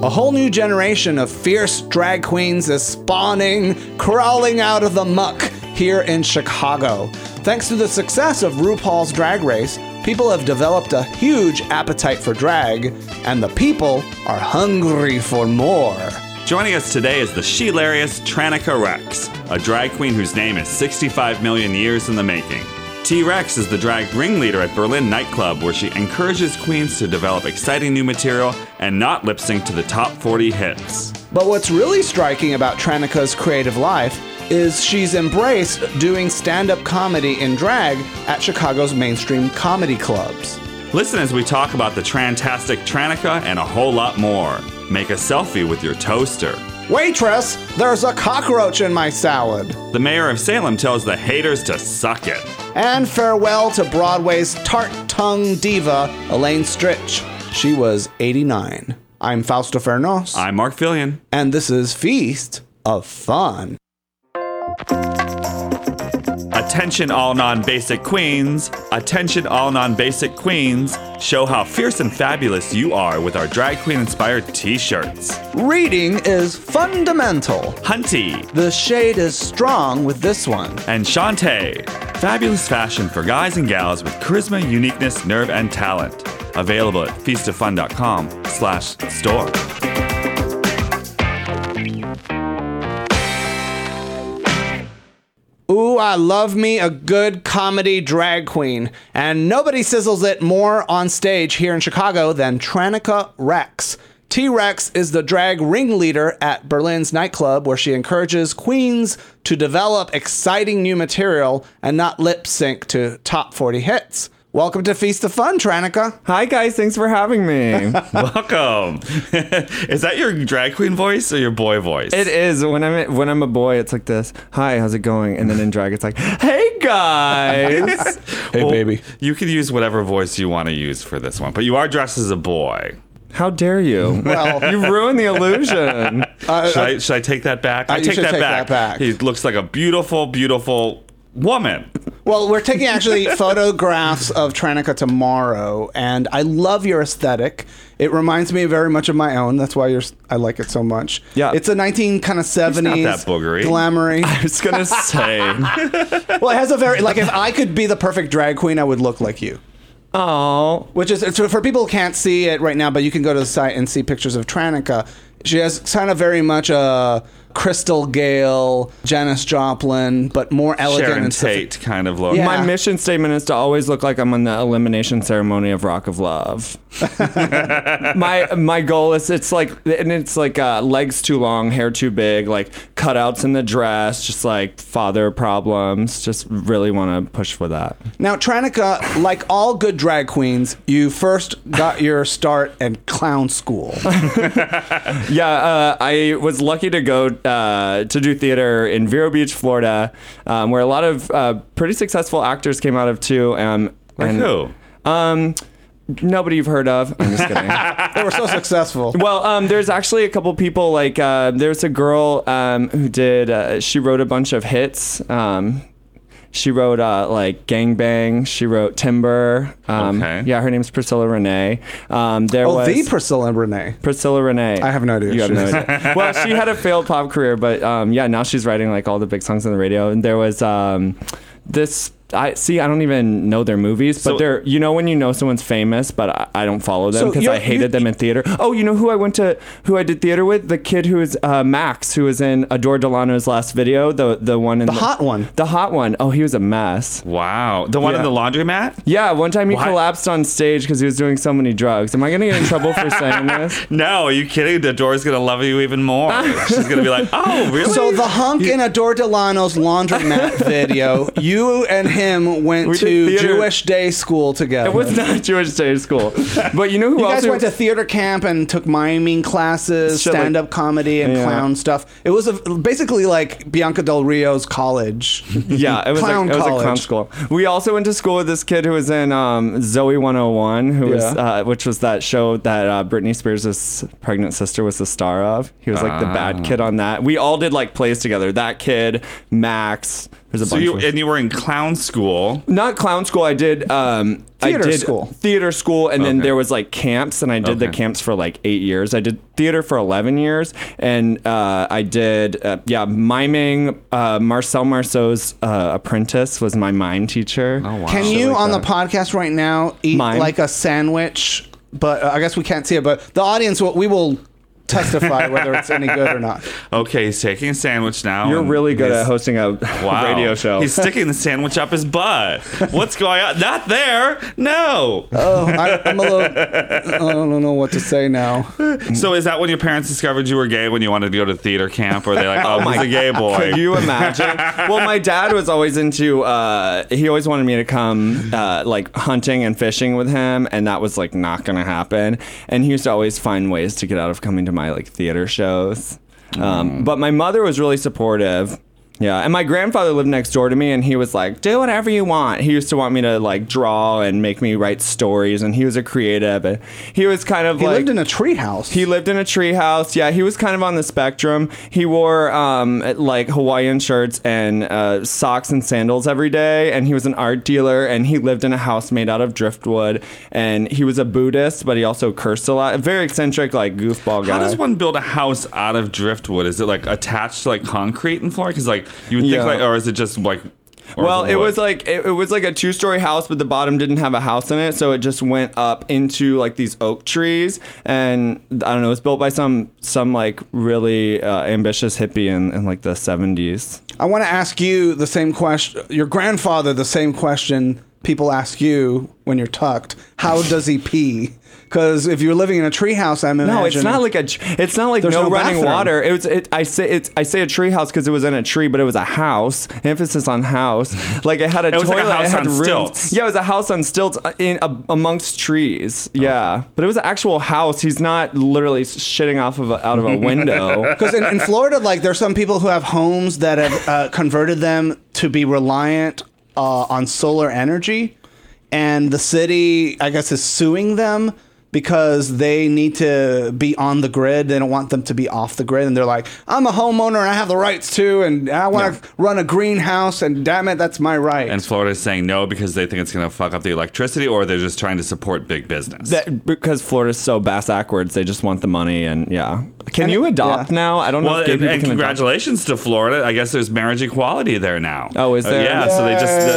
A whole new generation of fierce drag queens is spawning, crawling out of the muck here in Chicago. Thanks to the success of RuPaul's Drag Race, people have developed a huge appetite for drag, and the people are hungry for more. Joining us today is the she-larious Tranica Rex, a drag queen whose name is 65 million years in the making. T-Rex is the drag ringleader at Berlin Nightclub, where she encourages queens to develop exciting new material and not lip sync to the top 40 hits. But what's really striking about Tranica's creative life is she's embraced doing stand-up comedy in drag at Chicago's mainstream comedy clubs. Listen as we talk about the Trantastic Tranica and a whole lot more. Make a selfie with your toaster. Waitress, there's a cockroach in my salad. The mayor of Salem tells the haters to suck it. And farewell to Broadway's tart-tongued diva, Elaine Stritch. She was 89. I'm Fausto Fernos. I'm Mark Fillion. And this is Feast of Fun. Attention all non-basic queens. Attention all non-basic queens. Show how fierce and fabulous you are with our drag queen-inspired t-shirts. Reading is fundamental. Hunty. The shade is strong with this one. And Shantae. Fabulous fashion for guys and gals with charisma, uniqueness, nerve, and talent. Available at feastoffun.com/store. Ooh, I love me a good comedy drag queen. And nobody sizzles it more on stage here in Chicago than Tranica Rex. T-Rex is the drag ringleader at Berlin's Nightclub, where she encourages queens to develop exciting new material and not lip sync to top 40 hits. Welcome to Feast of Fun, Tranica. Hi, guys. Thanks for having me. Welcome. Is that your drag queen voice or your boy voice? It is. When I'm a boy, it's like this. Hi, how's it going? And then in drag, it's like, hey, guys. Hey, baby. You could use whatever voice you want to use for this one, but you are dressed as a boy. How dare you? Well, you ruined the illusion. Should I take that back? I take that back. He looks like a beautiful, beautiful woman. Well, we're taking actually photographs of Tranica tomorrow, and I love your aesthetic. It reminds me very much of my own. That's why I like it so much. Yeah, it's a 70s. It's not that boogery. Glamoury. I was gonna say. Well, it has a very if I could be the perfect drag queen, I would look like you. Oh, which is for people who can't see it right now, but you can go to the site and see pictures of Tranica. She has kind of very much a Crystal Gale, Janis Joplin, but more elegant Sharon and Tate kind of look. Yeah. My mission statement is to always look like I'm on the elimination ceremony of Rock of Love. my goal is it's like legs too long, hair too big, like cutouts in the dress, just like father problems. Just really want to push for that. Now, Tranica, like all good drag queens, you first got your start in clown school. Yeah, I was lucky to go to do theater in Vero Beach, Florida, where a lot of pretty successful actors came out of too. Like who? Nobody you've heard of. I'm just kidding. They were so successful. Well, there's actually a couple people like there's a girl who did. She wrote a bunch of hits. She wrote like Gang Bang. She wrote Timber. Okay. Yeah, her name's Priscilla Renee. The Priscilla Renee. Priscilla Renee. I have no idea. You have no idea. Well, she had a failed pop career, but yeah, now she's writing like all the big songs on the radio. And there was this. I don't even know their movies, but they're, when you know someone's famous, but I don't follow them because I hated them in theater. Oh, you know who I did theater with? The kid who is Max, who was in Adore Delano's last video, the one in the hot one. The hot one. Oh, he was a mess. Wow. The one in the laundromat? Yeah, one time he collapsed on stage because he was doing so many drugs. Am I going to get in trouble for saying this? No, are you kidding? Adore's going to love you even more. She's going to be like, oh, really? So the hunk in Adore Delano's laundromat video, you and him went to Jewish day school together. It was not Jewish day school. But you know who else? You guys went to theater camp and took miming classes, stand-up comedy, and clown stuff. It was basically like Bianca Del Rio's college. Yeah, it was a clown school. We also went to school with this kid who was in Zoe 101, who was which was that show that Britney Spears' pregnant sister was the star of. He was like the bad kid on that. We all did like plays together. That kid, Max, There's a So bunch you of you were in clown school. Not clown school. I did theater school, and then Okay. there was like camps, and I did the Okay. camps for like 8 years. I did theater for 11 years, and I did miming. Marcel Marceau's apprentice was my mime teacher. Oh, wow. Can Shit you like on that. the podcast right now eat Mime? like a sandwich? But I guess we can't see it. But the audience, we will testify whether it's any good or not. Okay, he's taking a sandwich now. You're and really good he's- at hosting a Wow. radio show. He's sticking the sandwich up his butt. What's going on? Not there. No. Oh, I'm a little. I don't know what to say now. So is that when your parents discovered you were gay when you wanted to go to theater camp? Or are they like, oh, he's a gay boy? Could you imagine? Well, my dad was always into. He always wanted me to come like hunting and fishing with him, and that was like not gonna happen. And he used to always find ways to get out of coming to my like theater shows. But my mother was really supportive. Yeah, and my grandfather lived next door to me, and he was like, do whatever you want. He used to want me to like draw and make me write stories, and he was a creative, and he was kind of He like... lived in a treehouse. He lived in a treehouse. Yeah, he was kind of on the spectrum. He wore like Hawaiian shirts and socks and sandals every day. And he was an art dealer. And he lived in a house made out of driftwood. And he was a Buddhist, but he also cursed a lot. A very eccentric, like goofball guy. How does one build a house out of driftwood? Is it like attached to like concrete and floor? Because like you would think Yeah. like, or is it just like? or Well, is it wood? was like it was like a 2-story house, but the bottom didn't have a house in it, so it just went up into like these oak trees, and I don't know, it was built by some like really ambitious hippie in like the 70s. I want to ask you the same question. Your grandfather, the same question people ask you when you're tucked. How does he pee? Because if you're living in a treehouse, I'm imagining. No, it's not like it's not like There's no no running bathroom. water. I say a tree house because it was in a tree, but it was a house. Emphasis on house. Like it had a It was toilet. like a house it had on rooms. stilts. Yeah, it was a house on stilts amongst trees. Yeah, but it was an actual house. He's not literally shitting out of a window. Because in Florida, like there's some people who have homes that have converted them to be reliant on solar energy, and the city, I guess, is suing them because they need to be on the grid. They don't want them to be off the grid, and they're like, I'm a homeowner and I have the rights to, and I want to run a greenhouse, and damn it, that's my right. And Florida's saying no because they think it's going to fuck up the electricity, or they're just trying to support big business. Because Florida's so backwards, they just want the money, and yeah. Can you adopt now? I don't know Well, if gay and, people and can adopt. congratulations to Florida. I guess there's marriage equality there now. Oh, is there? Yeah, so they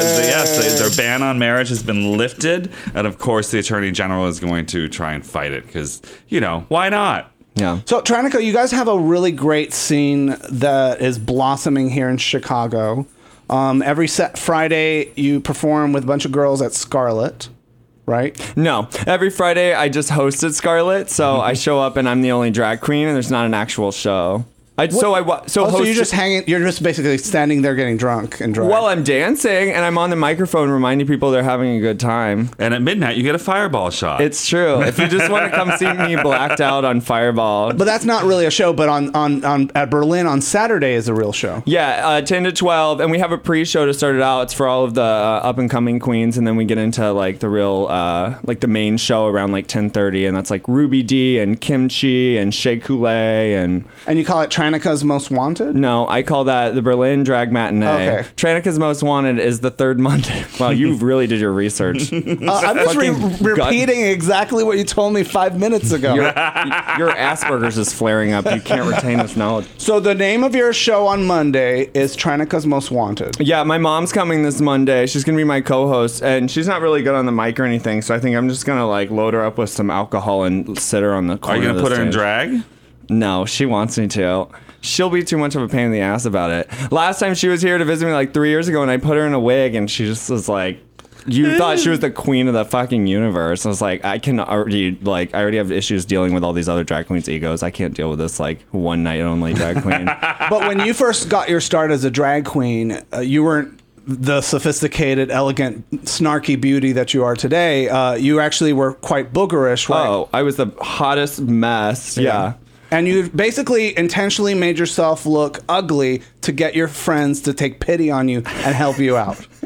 just their ban on marriage has been lifted, and of course the Attorney General is going to try and fight it because why not? Yeah. So, Tranica, you guys have a really great scene that is blossoming here in Chicago. Every Friday, you perform with a bunch of girls at Scarlet, right? No, every Friday I just hosted Scarlet, so I show up and I'm the only drag queen, and there's not an actual show. So you're just hanging. You're just basically standing there getting drunk and drunk. Well, I'm dancing and I'm on the microphone reminding people they're having a good time. And at midnight you get a fireball shot. It's true. If you just want to come see me blacked out on Fireball. but that's not really a show. But on at Berlin on Saturday is a real show. Yeah, 10 to 12, and we have a pre-show to start it out. It's for all of the up-and-coming queens, and then we get into like the real, like the main show around like 10:30, and that's like Ruby D and Kimchi and Shea Coulee and... And you call it Tranica's Most Wanted? No, I call that the Berlin Drag Matinee. Okay. Tranica's Most Wanted is the third Monday. Well, you really did your research. I'm just repeating exactly what you told me 5 minutes ago. Your Asperger's is flaring up. You can't retain this knowledge. So the name of your show on Monday is Tranica's Most Wanted. Yeah, my mom's coming this Monday. She's going to be my co-host, and she's not really good on the mic or anything, so I think I'm just going to like load her up with some alcohol and sit her on the corner. Are you of going the to put her in stage. drag? No, she wants me to. She'll be too much of a pain in the ass about it. Last time she was here to visit me like 3 years ago, and I put her in a wig, and she just was like, you thought she was the queen of the fucking universe. I was like, I already have issues dealing with all these other drag queens' egos. I can't deal with this like one night only drag queen. But when you first got your start as a drag queen, you weren't the sophisticated, elegant, snarky beauty that you are today. You actually were quite boogerish, right? Oh, I was the hottest mess. Yeah. And you basically intentionally made yourself look ugly to get your friends to take pity on you and help you out.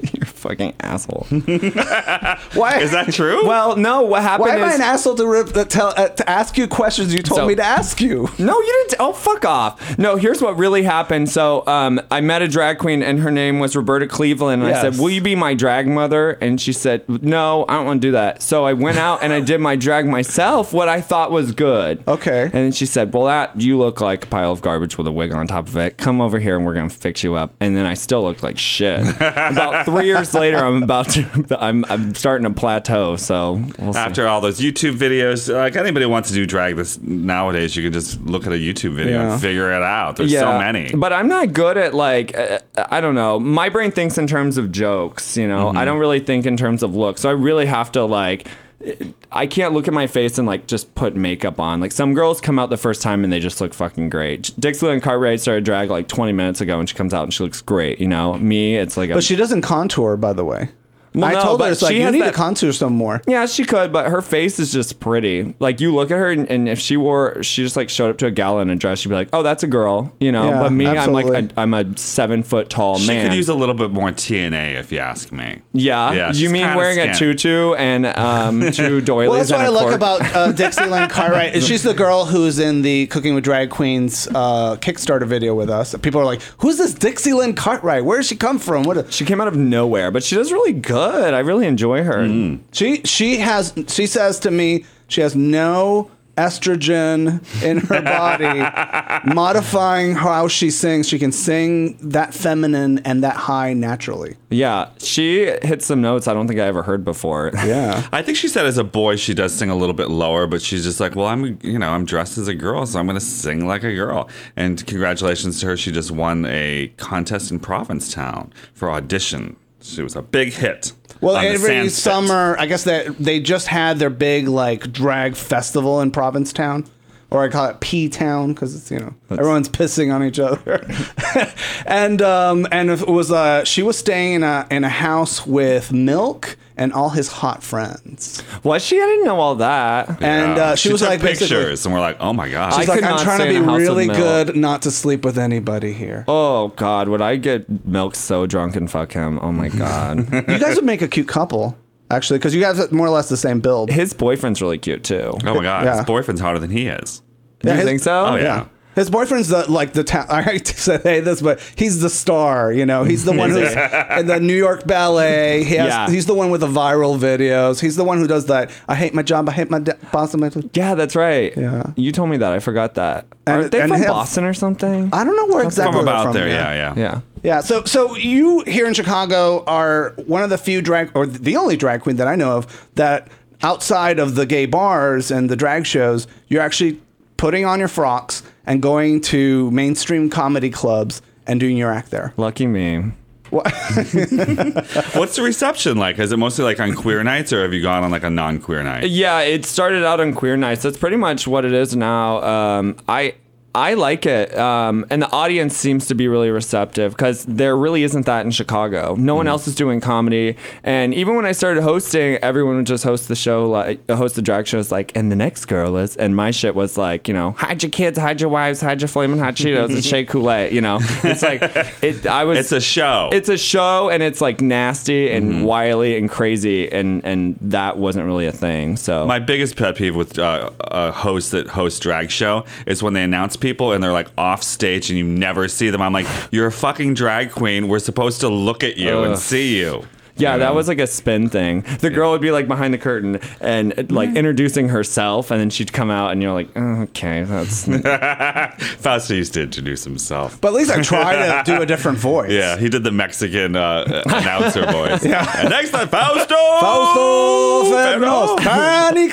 fucking asshole. Why Is that true? Well, no, what happened Why am I is... an asshole to ask you questions you told So- me to ask you? No, you didn't. Oh, fuck off. No, here's what really happened. So I met a drag queen, and her name was Roberta Cleveland. And I said, Yes. will you be my drag mother? And she said, no, I don't want to do that. So I went out and I did my drag myself, what I thought was good. Okay. And then she said, well, you look like a pile of garbage with a wig on top of it. Come over here and we're going to fix you up. And then I still looked like shit. About 3 years later, I'm starting to plateau. So we'll see. After all those YouTube videos, like anybody wants to do drag this nowadays, you can just look at a YouTube video Yeah. and figure it out. There's so many. But I'm not good at I don't know. My brain thinks in terms of jokes, you know. I don't really think in terms of looks. So I really have to I can't look at my face and just put makeup on. Like some girls come out the first time and they just look fucking great. Dixieland Cartwright started drag 20 minutes ago and she comes out and she looks great, you know. Me, it's like But she doesn't contour, by the way. Well, I no, told her, but it's like, she you has need that- to contour some more. Yeah, she could, but her face is just pretty. Like you look at her, and if she just showed up to a gala in a dress, she'd be like, "Oh, that's a girl," you know. Yeah, but me, absolutely. I'm a 7 foot tall She man. could use a little bit more TNA, if you ask me. Yeah, Yeah, you she's mean kinda wearing a scant. tutu and two doilies? Well, that's what and I a like cork? about Dixieland Cartwright. She's the girl who's in the Cooking with Drag Queens Kickstarter video with us. People are like, "Who's this Dixieland Cartwright? Where does she come from?" She came out of nowhere, but she does really good. I really enjoy her. She says to me she has no estrogen in her body, modifying how she sings. She can sing that feminine and that high naturally. Yeah, she hits some notes I don't think I ever heard before. Yeah. I think she said as a boy she does sing a little bit lower, but she's just like, well, I'm dressed as a girl, so I'm going to sing like a girl. And congratulations to her. She just won a contest in Provincetown for audition. She was a big hit. Well, on the every Sandspit. summer, I guess that they just had their big drag festival in Provincetown, or I call it P-Town because it's everyone's pissing on each other. and it was she was staying in a house with Milk and all his hot friends. Was she? I didn't know all that. And she was took like basically. pictures, and we're like, oh my god. She's I like, could I'm not trying to stay be in a house with really Milk. good not to sleep with anybody here. Oh God, would I get Milk so drunk and fuck him? Oh my God. You guys would make a cute couple, actually, because you have more or less the same build. His boyfriend's really cute too. Oh my god, Yeah. his boyfriend's hotter than he is. Do you his- think so? Oh, yeah. His boyfriend's the town. I hate to say this, but he's the star. He's the one who's in the New York Ballet. He's the one with the viral videos. He's the one who does that. I hate my job. I hate my boss. Yeah, that's right. Yeah. You told me that. I forgot that. And- Are they and from him- Boston or something? I don't know where exactly From they're about from. there, yeah. Yeah. Yeah, so you here in Chicago are one of the few the only drag queen that I know of that outside of the gay bars and the drag shows, you're actually putting on your frocks and going to mainstream comedy clubs and doing your act there. Lucky me. What's the reception like? Is it mostly on queer nights, or have you gone on a non-queer night? Yeah, it started out on queer nights. That's pretty much what it is now. I like it, and the audience seems to be really receptive because there really isn't that in Chicago. No one else is doing comedy, and even when I started hosting, everyone would just host the show, host the drag shows, and the next girl is, and my shit was hide your kids, hide your wives, hide your flaming hot Cheetos, and shake Kool-Aid. It's It's a show. It's a show, and it's nasty and wily and crazy, and that wasn't really a thing. So My biggest pet peeve with hosts that host drag show is when they announce people and they're off stage and you never see them. I'm like, you're a fucking drag queen. We're supposed to look at you and see you. yeah, You that know? was a spin thing. The girl would be behind the curtain and introducing herself, and then she'd come out, and you're like, oh, okay, that's Fausto used to introduce himself. But at least I try to do a different voice. Yeah, he did the Mexican announcer voice. Yeah. And next time, Fausto! Fausto Fernos, Fernos.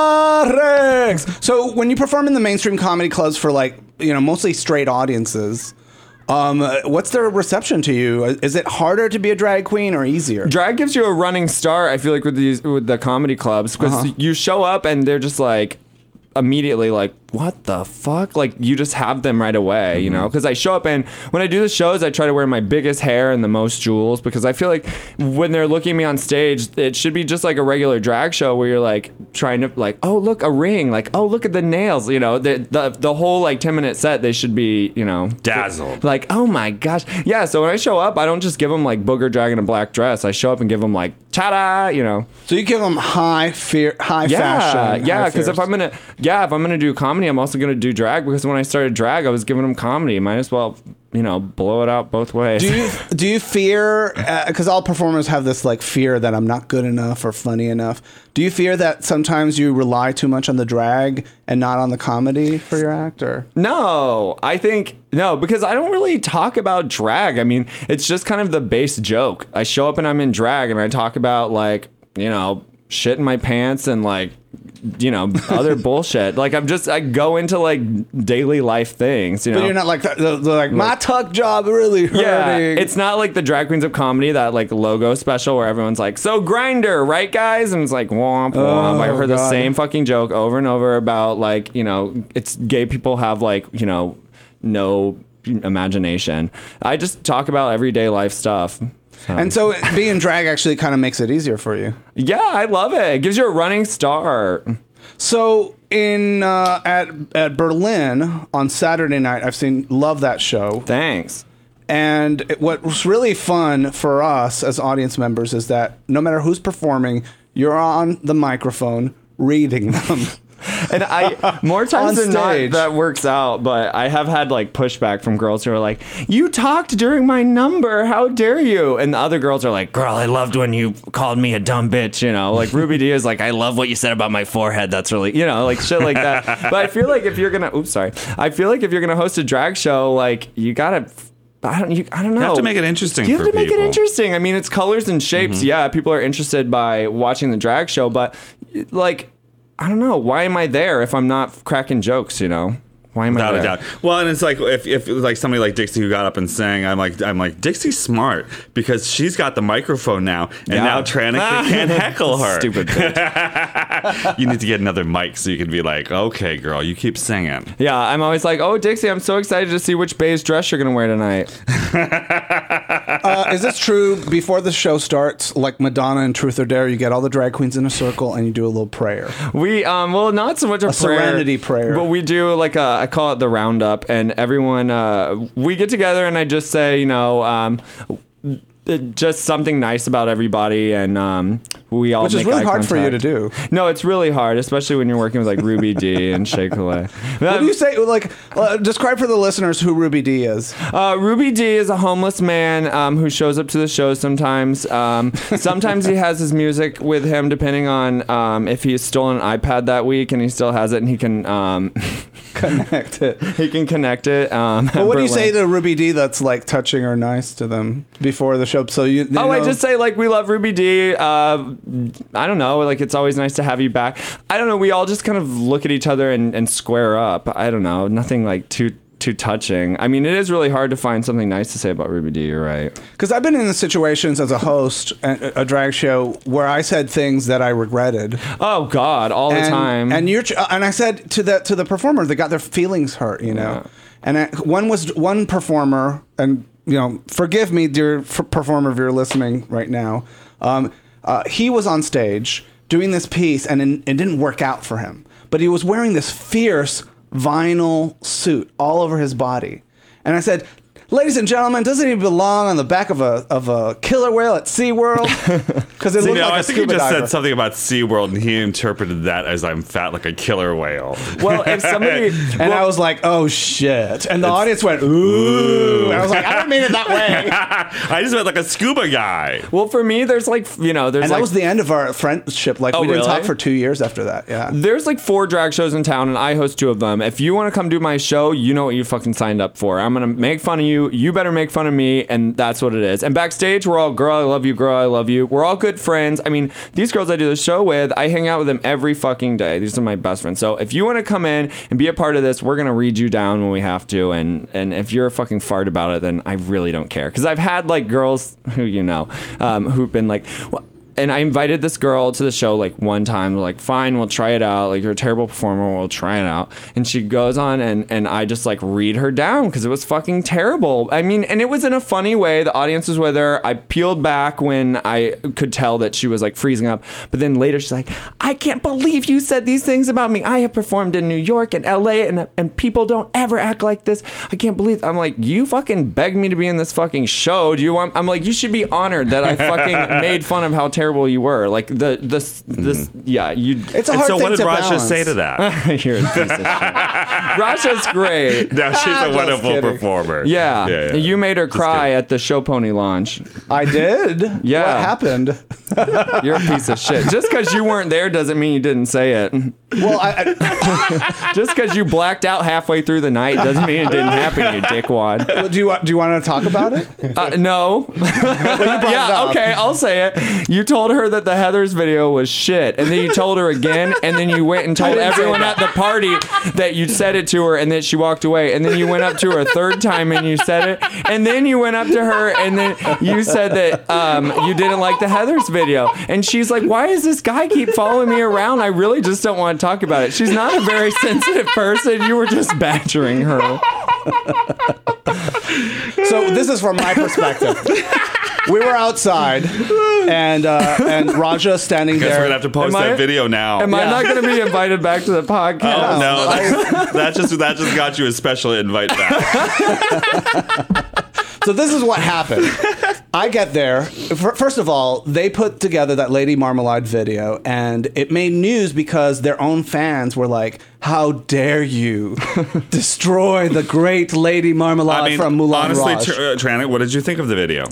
Panica Rex. So when you perform in the mainstream comedy clubs for mostly straight audiences, what's their reception to you? Is it harder to be a drag queen or easier? drag gives you a running start. I feel with the comedy clubs because you show up and they're just immediately like, what the fuck? Like, you just have them right away, you know? Because I show up, and when I do the shows, I try to wear my biggest hair and the most jewels, because I feel like when they're looking at me on stage, it should be just like a regular drag show where you're like trying to like, oh, look, a ring, like, oh, look at the nails, you know? The whole like 10-minute set, they should be, you know, dazzled. Like, oh my gosh. Yeah, so when I show up, I don't just give them like booger drag in a black dress. I show up and give them like, ta-da, you know? So you give them high fashion. Yeah, because if I'm gonna do comedy, I'm also gonna do drag, because when I started drag, I was giving them comedy. Might as well, you know, blow it out both ways. Do you fear, because all performers have this like fear that I'm not good enough or funny enough. Do you fear that sometimes you rely too much on the drag and not on the comedy for your act? Or No, I think no, because I don't really talk about drag. I mean, it's just kind of the base joke. I show up and I'm in drag, and I talk about like, you know, shit in my pants and like, you know, other bullshit. Like I go into like daily life things, you know. But you're not like my tuck job really hurting. Yeah, it's not like the Drag Queens of Comedy, that like logo special where everyone's like, so Grinder, right guys? And it's like, womp womp. I heard the same fucking joke over and over about like, you know, it's gay people have like, you know, no imagination. I just talk about everyday life stuff. And so being drag actually kind of makes it easier for you. Yeah, I love it. It gives you a running start. So at Berlin on Saturday night, love that show. Thanks. And what was really fun for us as audience members is that no matter who's performing, you're on the microphone reading them. And more times than not, that works out, but I have had like pushback from girls who are like, you talked during my number, how dare you? And the other girls are like, girl, I loved when you called me a dumb bitch, you know? Like Ruby D is like, I love what you said about my forehead, that's really, you know, like shit like that. But I feel like if you're gonna host a drag show, like you gotta, I don't know. You have to make it interesting. You have to make it interesting. I mean, it's colors and shapes. Mm-hmm. Yeah, people are interested by watching the drag show, but like, I don't know. Why am I there if I'm not cracking jokes, you know? Why am I there? Without a doubt. Well, and it's like if like somebody like Dixie who got up and sang, I'm like Dixie's smart because she's got the microphone now, and now Tranica can't heckle her. Stupid bitch. You need to get another mic so you can be like, okay, girl, you keep singing. Yeah, I'm always like, oh, Dixie, I'm so excited to see which beige dress you're gonna wear tonight. Is this true? Before the show starts, like Madonna and Truth or Dare, you get all the drag queens in a circle and you do a little prayer. We well, not so much a prayer, serenity prayer, but we do like I call it the roundup, and everyone we get together and I just say, you know, just something nice about everybody, and we all which is really hard for you to do. No, it's really hard, especially when you're working with like Ruby D and Shea Coulee. What do you say? Like, describe for the listeners who Ruby D is. Ruby D is a homeless man who shows up to the show sometimes. Sometimes he has his music with him, depending on if he's stolen an iPad that week and he still has it, and he can connect it. He can connect it. But what do you say to Ruby D that's like touching or nice to them before the show? So you know? I just say like we love Ruby D. I don't know, like it's always nice to have you back. I don't know, we all just kind of look at each other and square up. I don't know, nothing like too touching. I mean, it is really hard to find something nice to say about Ruby D, you're right. Because I've been in the situations as a host at a drag show where I said things that I regretted. Oh God, all the time. And I said to the performer, they got their feelings hurt, you know. Yeah. And one performer, and you know, forgive me, dear performer, if you're listening right now. He was on stage doing this piece, and it didn't work out for him. But he was wearing this fierce vinyl suit all over his body. And I said, ladies and gentlemen, doesn't he belong on the back of a killer whale at SeaWorld? Because it looked like a scuba diver. I think he just said something about SeaWorld, and he interpreted that as I'm fat like a killer whale. Well, if somebody... and I was like, oh, shit. And the audience went, ooh. And I was like, I didn't mean it that way. I just meant like a scuba guy. Well, for me, there's like, you know, there's and like... that was the end of our friendship. Like, we didn't talk for 2 years after that, yeah. There's like 4 drag shows in town, and I host 2 of them. If you want to come do my show, you know what you fucking signed up for. I'm going to make fun of you. You better make fun of me, and that's what it is. And backstage, we're all, girl, I love you, girl, I love you. We're all good friends. I mean, these girls I do the show with, I hang out with them every fucking day. These are my best friends. So if you want to come in and be a part of this, we're going to read you down when we have to. And if you're a fucking fart about it, then I really don't care. Because I've had like girls who, you know, who've been like, and I invited this girl to the show like one time. Like, fine, we'll try it out. Like, you're a terrible performer, we'll try it out. And she goes on, and I just like read her down because it was fucking terrible. I mean, and it was in a funny way. The audience was with her. I peeled back when I could tell that she was like freezing up. But then later she's like, I can't believe you said these things about me. I have performed in New York and LA, and people don't ever act like this. I can't believe. I'm like, you fucking begged me to be in this fucking show. Do you want? I'm like, you should be honored that I fucking made fun of how terrible you were. Like this yeah, you. It's a hard so thing what did to Raja balance. say to that? You're a piece of shit. Raja's great. Now she's a wonderful kidding. performer. Yeah. You made her cry at the Show Pony launch. I did. Yeah. What happened? You're a piece of shit. Just because you weren't there doesn't mean you didn't say it. Well, Just because you blacked out halfway through the night doesn't mean it didn't happen, you dickwad. do you want to talk about it? No. Yeah, okay, I'll say it. You told her that the Heathers video was shit, and then you told her again, and then you went and told everyone at the party that you said it to her, and that she walked away, and then you went up to her a third time and you said it, and then you went up to her and then you said that you didn't like the Heathers video, and she's like, why does this guy keep following me around? I really just don't want to talk about it. She's not a very sensitive person. You were just badgering her. So this is from my perspective. We were outside, and Raja standing Guess there. we're gonna have to post that video now. Am I not going to be invited back to the podcast? Oh no, that just got you a special invite back. So this is what happened. I get there. First of all, they put together that Lady Marmalade video, and it made news because their own fans were like, how dare you destroy the great Lady Marmalade from Moulin honestly, Rouge. Tranit, what did you think of the video?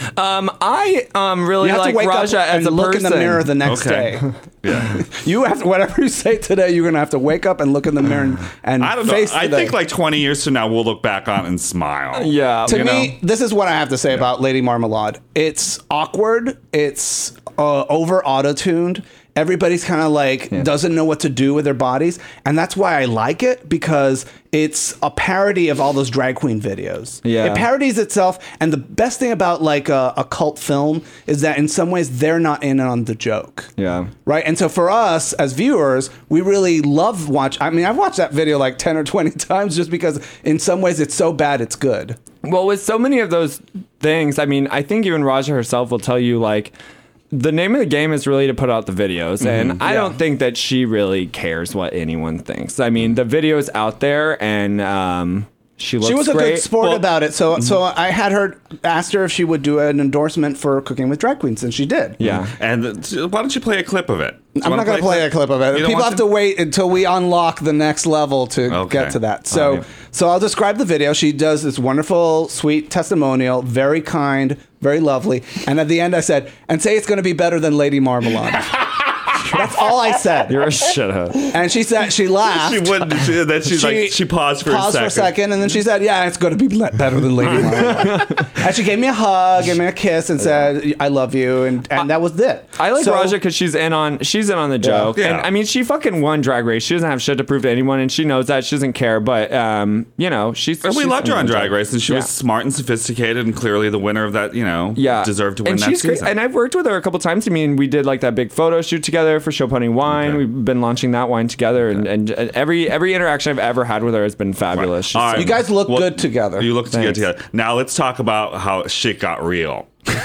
I really You have like to wake Raja up as and a look person. in the mirror the next day. Yeah. You have to, whatever you say today, you're going to have to wake up and look in the mirror and I don't know. face I the think day. like 20 years from now, we'll look back on it and smile. Yeah. To you me, this is what I have to say about Lady Marmalade. It's awkward. It's over auto-tuned. Everybody's kind of like doesn't know what to do with their bodies, and that's why I like it, because it's a parody of all those drag queen videos. Yeah. It parodies itself, and the best thing about like a cult film is that in some ways they're not in on the joke. Yeah. Right? And so for us as viewers, we really love I mean, I've watched that video like 10 or 20 times just because in some ways it's so bad it's good. Well, with so many of those things, I mean, I think even Raja herself will tell you, like, the name of the game is really to put out the videos, and I don't think that she really cares what anyone thinks. I mean, the video's out there, and she looks She was a great. good sport about it. So I had her asked her if she would do an endorsement for Cooking with Drag Queens, and she did. Yeah. And why don't you play a clip of it? I'm not going to play a clip of it. You don't People want have to wait until we unlock the next level to Okay. get to that. So, yeah. so I'll describe the video. She does this wonderful, sweet testimonial, very kind, very lovely. And at the end, I said, and say it's going to be better than Lady Marmalade. That's all I said. You're a shithead. And she said, she laughed. She wouldn't. Then she paused for a second. And then she said, yeah, it's going to be better than Lady Marmalade. And she gave me a hug, gave me a kiss, and said, I love you. And that was it. I like So- Raja because she's in on the joke. Yeah. And I mean, she fucking won Drag Race. She doesn't have shit to prove to anyone, and she knows that. She doesn't care. But you know, she's. And we she's loved her in on the Drag joke. Race, and she was Yeah. smart and sophisticated, and clearly the winner of that. Yeah, deserved to win and that she's season. Great. And I've worked with her a couple times. I mean, we did like that big photo shoot together for Show Pony Wine. Okay. We've been launching that wine together, and every interaction I've ever had with her has been fabulous. She's All right. You guys look good together. You look good Thanks. together. Now let's talk about how shit got real.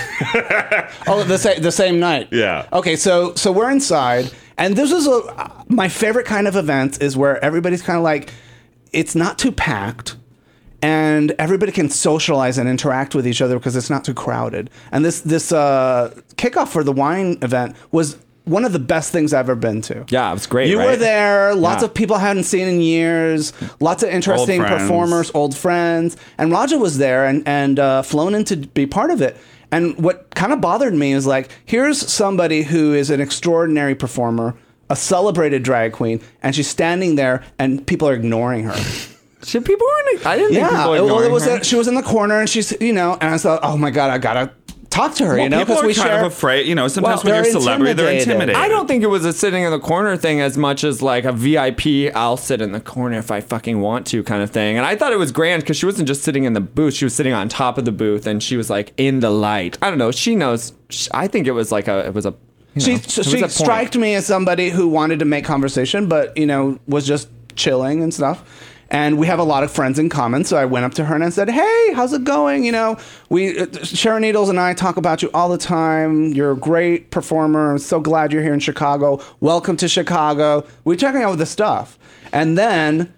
Oh, the same night. Yeah. Okay, so we're inside, and this is my favorite kind of event is where everybody's kind of like, it's not too packed, and everybody can socialize and interact with each other because it's not too crowded. And this kickoff for the wine event was one of the best things I've ever been to. Yeah, it was great. You right? were there. Lots Yeah. of people I hadn't seen in years. Lots of interesting Old friends. performers, old friends. And Raja was there and flown in to be part of it. And what kind of bothered me is like, here's somebody who is an extraordinary performer, a celebrated drag queen, and she's standing there and people are ignoring her. People weren't. I didn't think Yeah, people were well, ignoring her. she was in the corner and she's, and I thought, oh my God, I gotta talk to her, People because are we kind share. of afraid. Sometimes when they're you're a celebrity, they're intimidated. intimidated. I don't think it was a sitting in the corner thing as much as like a VIP, I'll sit in the corner if I fucking want to kind of thing. And I thought it was grand because she wasn't just sitting in the booth. She was sitting on top of the booth and she was like in the light. I don't know. She knows. I think it was like She striked me as somebody who wanted to make conversation, but was just chilling and stuff. And we have a lot of friends in common, so I went up to her and I said, "Hey, how's it going? Sharon Needles and I talk about you all the time. You're a great performer. I'm so glad you're here in Chicago. Welcome to Chicago." We're checking out with the stuff, and then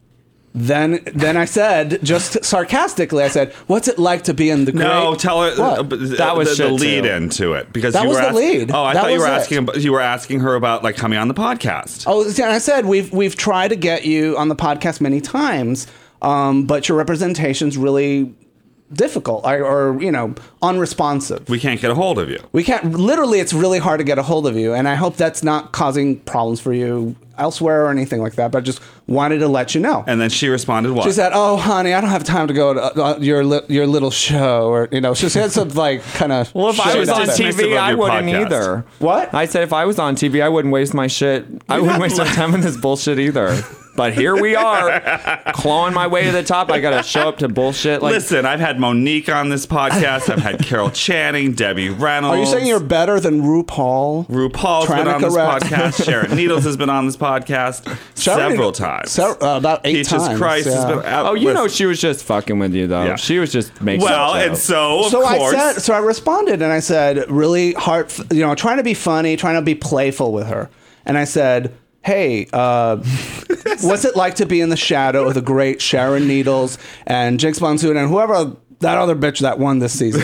I said, just sarcastically, I said, "What's it like to be in the great?" No, tell her That was the shit, lead too. into it because That you was were the lead. Oh, I That thought you was were it. you were asking her about like coming on the podcast. Oh, and I said we've tried to get you on the podcast many times, but your representation's really difficult or unresponsive. We can't get a hold of you. We can't. Literally, it's really hard to get a hold of you, and I hope that's not causing problems for you elsewhere or anything like that. But I just wanted to let you know. And then she responded, "What?" She said, "Oh, honey, I don't have time to go to your little show," or she said some like kind of. Well, if I was on TV, I wouldn't either. What? I said if I was on TV, I wouldn't waste my shit. I wouldn't waste my time in this bullshit either. But here we are, clawing my way to the top. I got to show up to bullshit. Listen, I've had Monique on this podcast. I've had Carol Channing, Debbie Reynolds. Are you saying you're better than RuPaul? RuPaul's been on this podcast. Sharon Needles has been on this podcast several times. About 8 Peaches times. Christ has been out. Oh, she was just fucking with you, though. Yeah. She was just making Well, shit and up. so of course. I responded and I said, really hard, trying to be funny, trying to be playful with her. And I said, "Hey, what's it like to be in the shadow of the great Sharon Needles and Jinx Monsoon and whoever that other bitch that won this season?"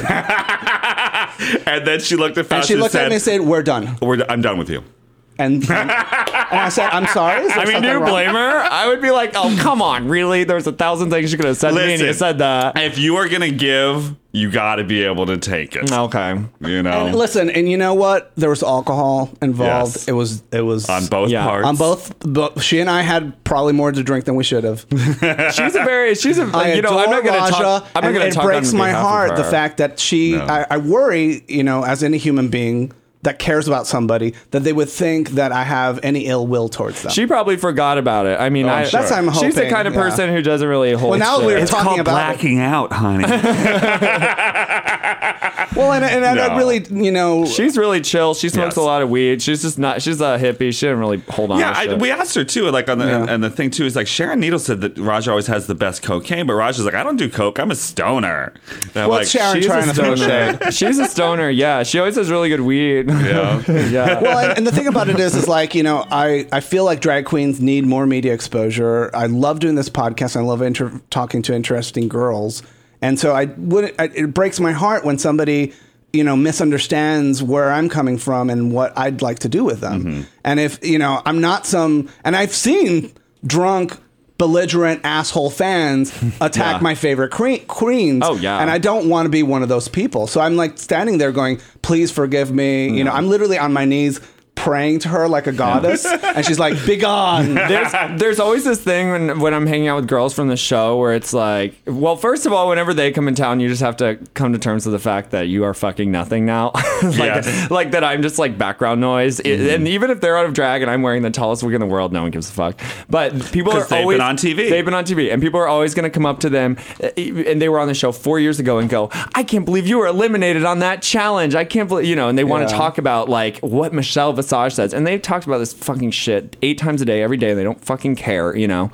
And then she looked at Fauci And she looked at me and said, "We're done." I'm done with you. And I said, "I'm sorry." Is there I mean, do something you wrong?" blame her? I would be like, oh, come on, really? There's 1,000 things you could have said to me, and you Listen, said that. If you are going to give, you got to be able to take it. Okay. And listen, and you know what? There was alcohol involved. Yes. It was On both parts. On both. She and I had probably more to drink than we should have. She's I'm I not adore going to Raja, talk. I'm not and going it to talk breaks on my behalf of heart the her. fact that she. No. I worry, as any human being that cares about somebody, that they would think that I have any ill will towards them. She probably forgot about it. I mean, I'm sure. That's what I'm she's the hoping, kind of yeah. person who doesn't really hold Well, now shit. we're It's talking called about blacking out, honey. Well, and I No. really, She's really chill. She smokes Yes. a lot of weed. She's just not. She's a hippie. She didn't really hold on. Yeah, to shit. we asked her too. Like on the Yeah. and the thing too is like Sharon Needles said that Raja always has the best cocaine, but Raja's like, I don't do coke. I'm a stoner. And I'm What's Sharon She's trying a to throw stoner. shade? She's a stoner. Yeah, she always has really good weed. Yeah. Yeah. Well, and the thing about it is like, I feel like drag queens need more media exposure. I love doing this podcast. I love talking to interesting girls. And so it breaks my heart when somebody, misunderstands where I'm coming from and what I'd like to do with them. Mm-hmm. And if, I'm not and I've seen drunk, belligerent asshole fans attack Yeah. my favorite queens. Oh, yeah. And I don't want to be one of those people. So I'm like standing there going, "Please forgive me." I'm literally on my knees praying to her like a goddess, and she's like, "Be gone." There's always this thing when I'm hanging out with girls from the show where it's like, well, first of all, whenever they come in town, you just have to come to terms with the fact that you are fucking nothing now. Yes. Like that I'm just like background noise. And even if they're out of drag and I'm wearing the tallest wig in the world, no one gives a fuck. But people are 'Cause they've always been on TV. They've been on TV, and people are always going to come up to them, and they were on the show 4 years ago and go, "I can't believe you were eliminated on that challenge. I can't believe," and they want to Yeah. talk about like what Michelle Visage says, and they've talked about this fucking shit 8 times a day, every day. And they don't fucking care,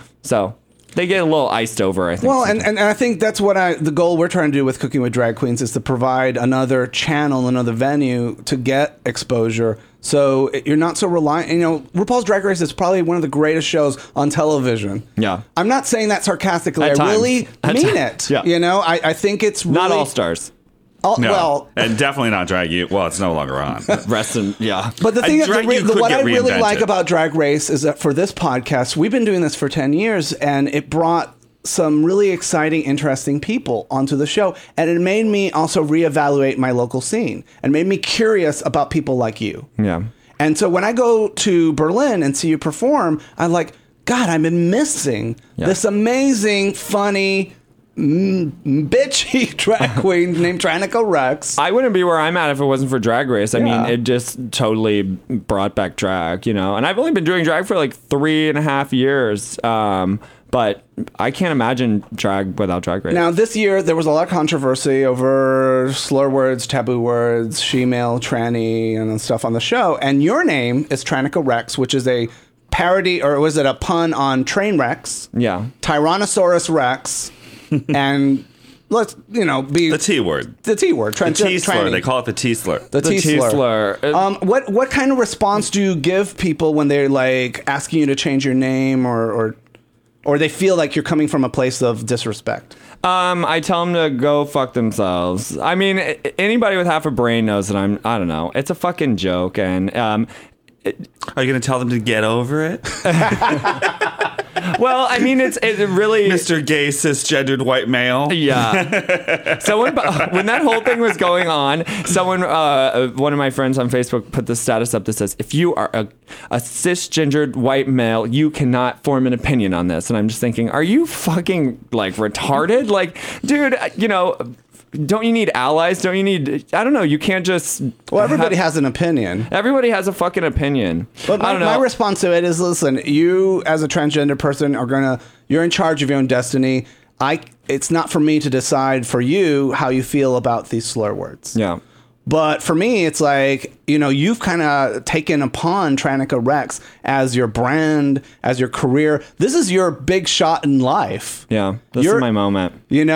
So they get a little iced over, I think. Well, and I think that's what the goal we're trying to do with Cooking with Drag Queens is to provide another channel, another venue to get exposure. So you're not so reliant. RuPaul's Drag Race is probably one of the greatest shows on television. Yeah. I'm not saying that sarcastically. At I times. really At mean times. it. Yeah. I think it's really, not all stars. No. Well, and definitely not Drag You. Well, it's no longer on. Rest in, yeah. but the thing is, Drag You could what get I really reinvented. like about Drag Race is that for this podcast, we've been doing this for 10 years, and it brought some really exciting, interesting people onto the show. And it made me also reevaluate my local scene and made me curious about people like you. Yeah. And so when I go to Berlin and see you perform, I'm like, God, I've been missing Yeah. this amazing, funny, bitchy drag queen named Tranica Rex. I wouldn't be where I'm at if it wasn't for Drag Race. I Yeah. mean, it just totally brought back drag, you know? And I've only been doing drag for like 3.5 years. But I can't imagine drag without Drag Race. Now, this year, there was a lot of controversy over slur words, taboo words, she-male, tranny, and stuff on the show. And your name is Tranica Rex, which is a parody, or was it a pun on Trainwrecks, Yeah. Tyrannosaurus Rex, and let's, be... The T word. The T word. The T slur. They call it the T slur. The T slur. T-slur. What kind of response do you give people when they're, like, asking you to change your name or they feel like you're coming from a place of disrespect? I tell them to go fuck themselves. I mean, anybody with half a brain knows that I don't know. It's a fucking joke. And, Are you going to tell them to get over it? well, I mean, it really... Mr. Gay cisgendered white male? Yeah. Someone, when that whole thing was going on, someone, one of my friends on Facebook put this status up that says, if you are a cisgendered white male, you cannot form an opinion on this. And I'm just thinking, are you fucking, like, retarded? Like, dude, don't you need allies? Don't you need... I don't know. You can't just... Well, everybody has an opinion. Everybody has a fucking opinion. But I don't know. my response to it is, listen, you as a transgender person you're in charge of your own destiny. It's not for me to decide for you how you feel about these slur words. Yeah. But for me, it's like, you've kind of taken upon Tranica Rex as your brand, as your career. This is your big shot in life. Yeah. This is my moment.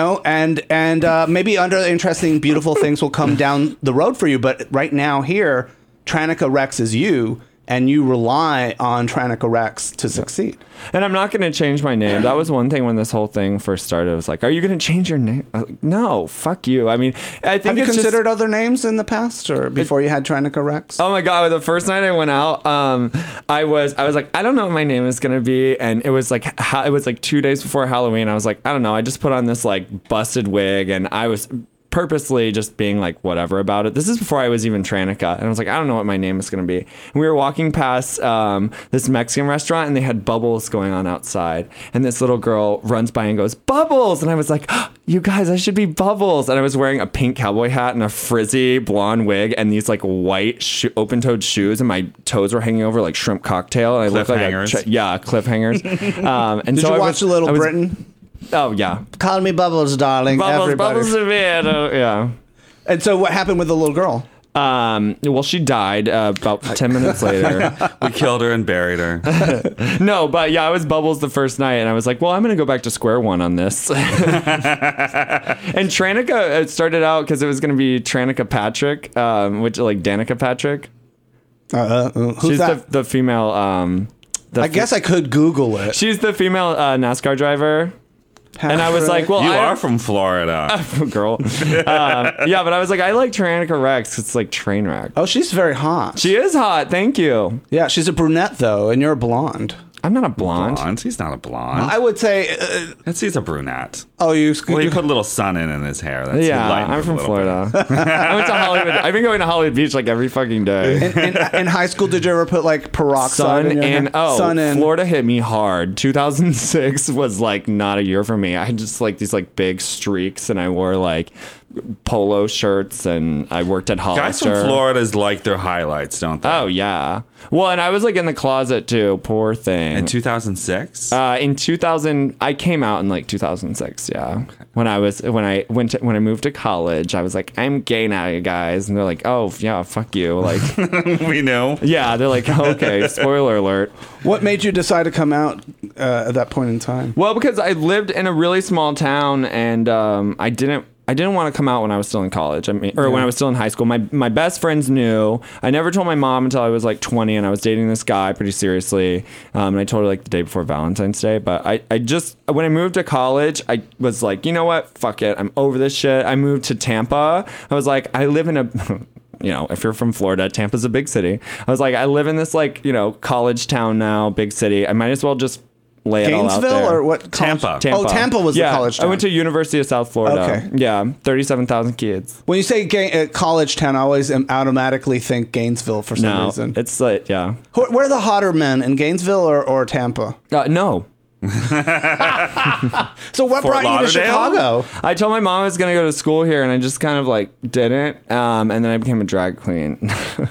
And maybe other interesting, beautiful things will come down the road for you. But right now here, Tranica Rex is you, and you rely on Tranica Rex to succeed. And I'm not going to change my name. That was one thing when this whole thing first started. I was like, are you going to change your name? I was like, no, fuck you. I mean, I think Have you it's considered other names in the past or before you had Tranica Rex? Oh my God. The first night I went out, I was like, I don't know what my name is going to be. And it was like 2 days before Halloween. I was like, I don't know. I just put on this like busted wig and I was purposely just being like whatever about it. This is before I was even Tranica, and I was like, I don't know what my name is going to be. And we were walking past this Mexican restaurant, and they had Bubbles going on outside, and this little girl runs by and goes, Bubbles, and I was like, oh, you guys, I should be Bubbles. And I was wearing a pink cowboy hat and a frizzy blonde wig and these like white open-toed shoes, and my toes were hanging over like shrimp cocktail, and I looked like cliffhangers. And Did so you watch Little was, Britain? Oh yeah, Call me Bubbles, darling. Bubbles, yeah. And so what happened with the little girl? Well, she died about 10 minutes later. We killed her and buried her. No, but yeah, I was Bubbles the first night, and I was like, well, I'm going to go back to square one on this. And Tranica, it started out because it was going to be Tranica Patrick, which like Danica Patrick. Who's She's that? the female. I guess I could Google it. She's the female NASCAR driver. And I was like, well, You are from Florida. Girl. Yeah, but I was like, I like Tranica Rex. It's like train wreck. Oh, she's very hot. She is hot. Thank you. Yeah, she's a brunette, though, and you're a blonde. I'm not a blonde. He's not a blonde. I would say... He's a brunette. Oh, you put a little sun in his hair. That's Yeah, lightened I'm it a from little Florida. bit. I went to Hollywood. I've been going to Hollywood Beach like every fucking day. in high school, did you ever put, like, peroxide in your hair? Sun in. Florida hit me hard. 2006 was, like, not a year for me. I had just, like, these, like, big streaks, and I wore, like, polo shirts, and I worked at Hollister. Guys from Florida's like their highlights, don't they? Oh, yeah. Well, and I was, like, in the closet, too. Poor thing. In 2006? In 2000, I came out in, like, 2006, yeah. Okay. When I moved to college, I was like, I'm gay now, you guys. And they're like, oh, yeah, fuck you. Like, we know. Yeah, they're like, okay, spoiler alert. What made you decide to come out at that point in time? Well, because I lived in a really small town, and I didn't want to come out when I was still in college. When I was still in high school. My best friends knew. I never told my mom until I was like 20, and I was dating this guy pretty seriously. And I told her like the day before Valentine's Day. But I just, when I moved to college, I was like, you know what? Fuck it. I'm over this shit. I moved to Tampa. I was like, I live in a... You know, if you're from Florida, Tampa's a big city. I was like, I live in this like, college town now, big city. I might as well just lay it all out there. Gainesville or what? Tampa. Oh, Tampa was the college town. I went to University of South Florida. Okay. Yeah, 37,000 kids. When you say college town, I always automatically think Gainesville for some reason. It's like, yeah. Where are the hotter men, in Gainesville or Tampa? No. So what Fort brought you to Lauderdale? Chicago? I told my mom I was gonna go to school here, and I just kind of like didn't. And then I became a drag queen.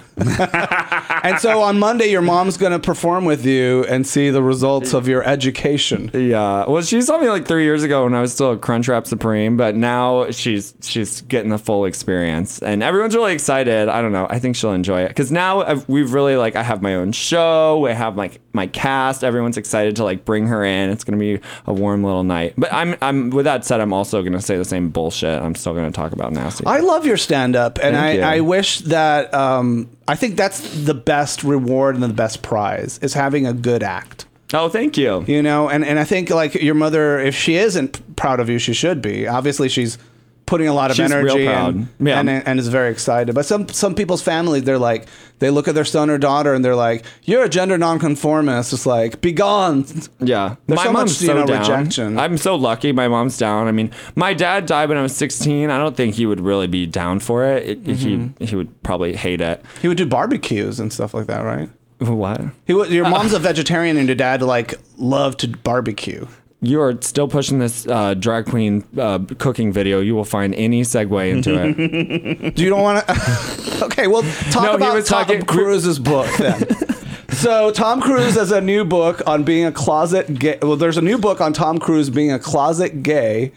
And so on Monday, your mom's going to perform with you and see the results of your education. Yeah. Well, she saw me like 3 years ago when I was still a Crunchwrap Supreme, but now she's getting the full experience, and everyone's really excited. I don't know. I think she'll enjoy it because now we've really like I have my own show. I have like my cast. Everyone's excited to like bring her in. It's gonna be a warm little night. But I'm with that said, I'm also gonna say the same bullshit. I'm still gonna talk about nasty. I love your stand-up, and Thank you. I wish that I think that's the best reward and the best prize is having a good act. Oh, thank you. You know, and I think like your mother, if she isn't proud of you, she should be. Obviously, she's putting a lot of She's energy real proud. and is very excited. But some people's families, they're like, they look at their son or daughter and they're like, "You're a gender nonconformist." It's like, be gone. Yeah, There's my so mom's much, so down. rejection. I'm so lucky. My mom's down. I mean, my dad died when I was 16. I don't think he would really be down for it. He would probably hate it. He would do barbecues and stuff like that, right? What? Your mom's a vegetarian and your dad like loved to barbecue. You are still pushing this drag queen cooking video. You will find any segue into it. Do you don't want to? Okay, well, talk No, he about was Tom talking- Cruise's book then. So Tom Cruise has a new book on being a closet gay. Well, there's a new book on Tom Cruise being a closet gay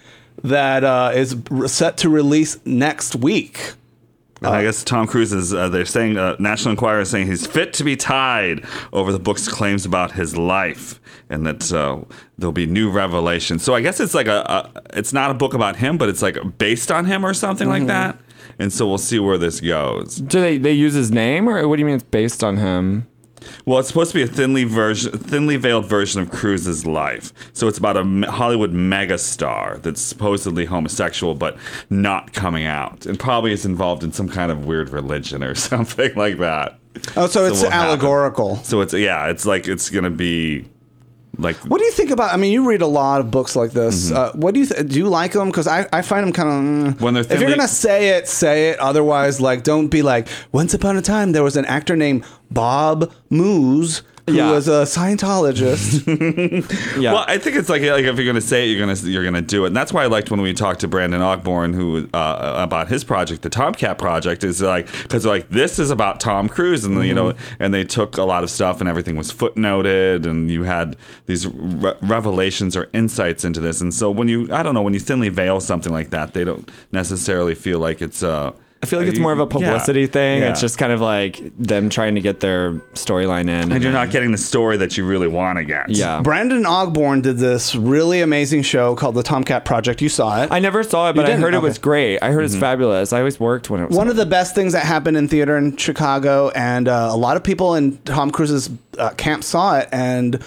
that is set to release next week. And I guess Tom Cruise is, they're saying, National Enquirer is saying he's fit to be tied over the book's claims about his life and that there'll be new revelations. So I guess it's like it's not a book about him, but it's like based on him or something like that. And so we'll see where this goes. Do they use his name, or what do you mean it's based on him? Well, it's supposed to be a thinly veiled version of Cruise's life. So it's about a Hollywood megastar that's supposedly homosexual but not coming out, and probably is involved in some kind of weird religion or something like that. Oh, so it's what happened? allegorical. So it's like it's gonna be like. What do you think about? I mean, you read a lot of books like this. What do you do? You like them? Because I find them kind of. When they're if you're thinly- gonna say it, say it. Otherwise, like, don't be like. Once upon a time, there was an actor named Bob Moose who Yeah. was a Scientologist. Yeah. Well, I think it's like if you're gonna say it, you're gonna do it, and that's why I liked when we talked to Brandon Ogborn, who about his project, the Tomcat Project, is like because like this is about Tom Cruise, and you know, and they took a lot of stuff, and everything was footnoted, and you had these revelations or insights into this, and so when you thinly veil something like that, they don't necessarily feel like it's. I feel like it's more of a publicity thing. Yeah. It's just kind of like them trying to get their storyline in. And you're not getting the story that you really want to get. Yeah. Brandon Ogborn did this really amazing show called The Tomcat Project. You saw it. I never saw it, but I didn't? heard it was Okay. great. I heard it's fabulous. I always worked when it was. One of the best things that happened in theater in Chicago, and a lot of people in Tom Cruise's camp saw it and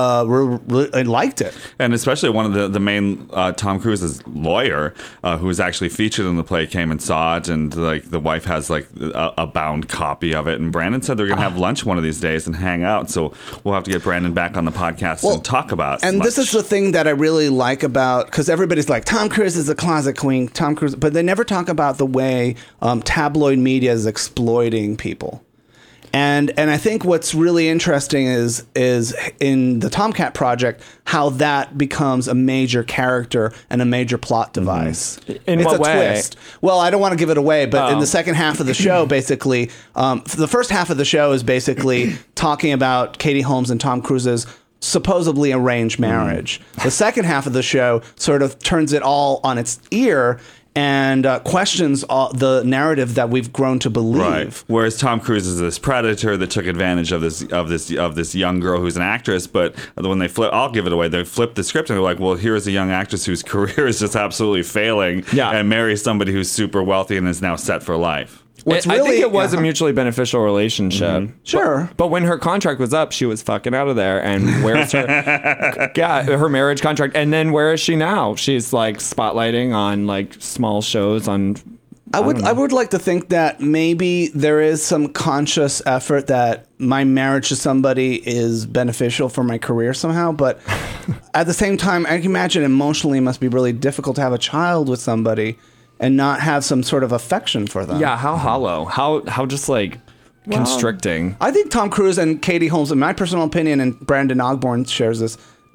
liked it. And especially one of the main Tom Cruise's lawyer, who was actually featured in the play, came and saw it, and like the wife has like a bound copy of it. And Brandon said they're gonna have lunch one of these days and hang out. So we'll have to get Brandon back on the podcast and talk about. And this is the thing that I really like about, because everybody's like, Tom Cruise is a closet queen, Tom Cruise, but they never talk about the way tabloid media is exploiting people. And I think what's really interesting is in the Tomcat Project how that becomes a major character and a major plot device. In it's what a way? twist. Well, I don't want to give it away, but in Oh. the second half of the show, basically, the first half of the show is basically talking about Katie Holmes and Tom Cruise's supposedly arranged marriage. The second half of the show sort of turns it all on its ear and questions the narrative that we've grown to believe. Right. Whereas Tom Cruise is this predator that took advantage of this young girl who's an actress, but when they flip, I'll give it away. They flip the script and they're like, well, here's a young actress whose career is just absolutely failing, and marries somebody who's super wealthy and is now set for life. What's I really- think it was a mutually beneficial relationship. Sure. But when her contract was up, she was fucking out of there. And where's her? Her marriage contract. And then where is she now? She's like spotlighting on like small shows on. I would like to think that maybe there is some conscious effort that my marriage to somebody is beneficial for my career somehow, but at the same time, I can imagine emotionally it must be really difficult to have a child with somebody and not have some sort of affection for them. Yeah, how hollow, how just like constricting. I think Tom Cruise and Katie Holmes, in my personal opinion, and Brandon Ogborn shares this,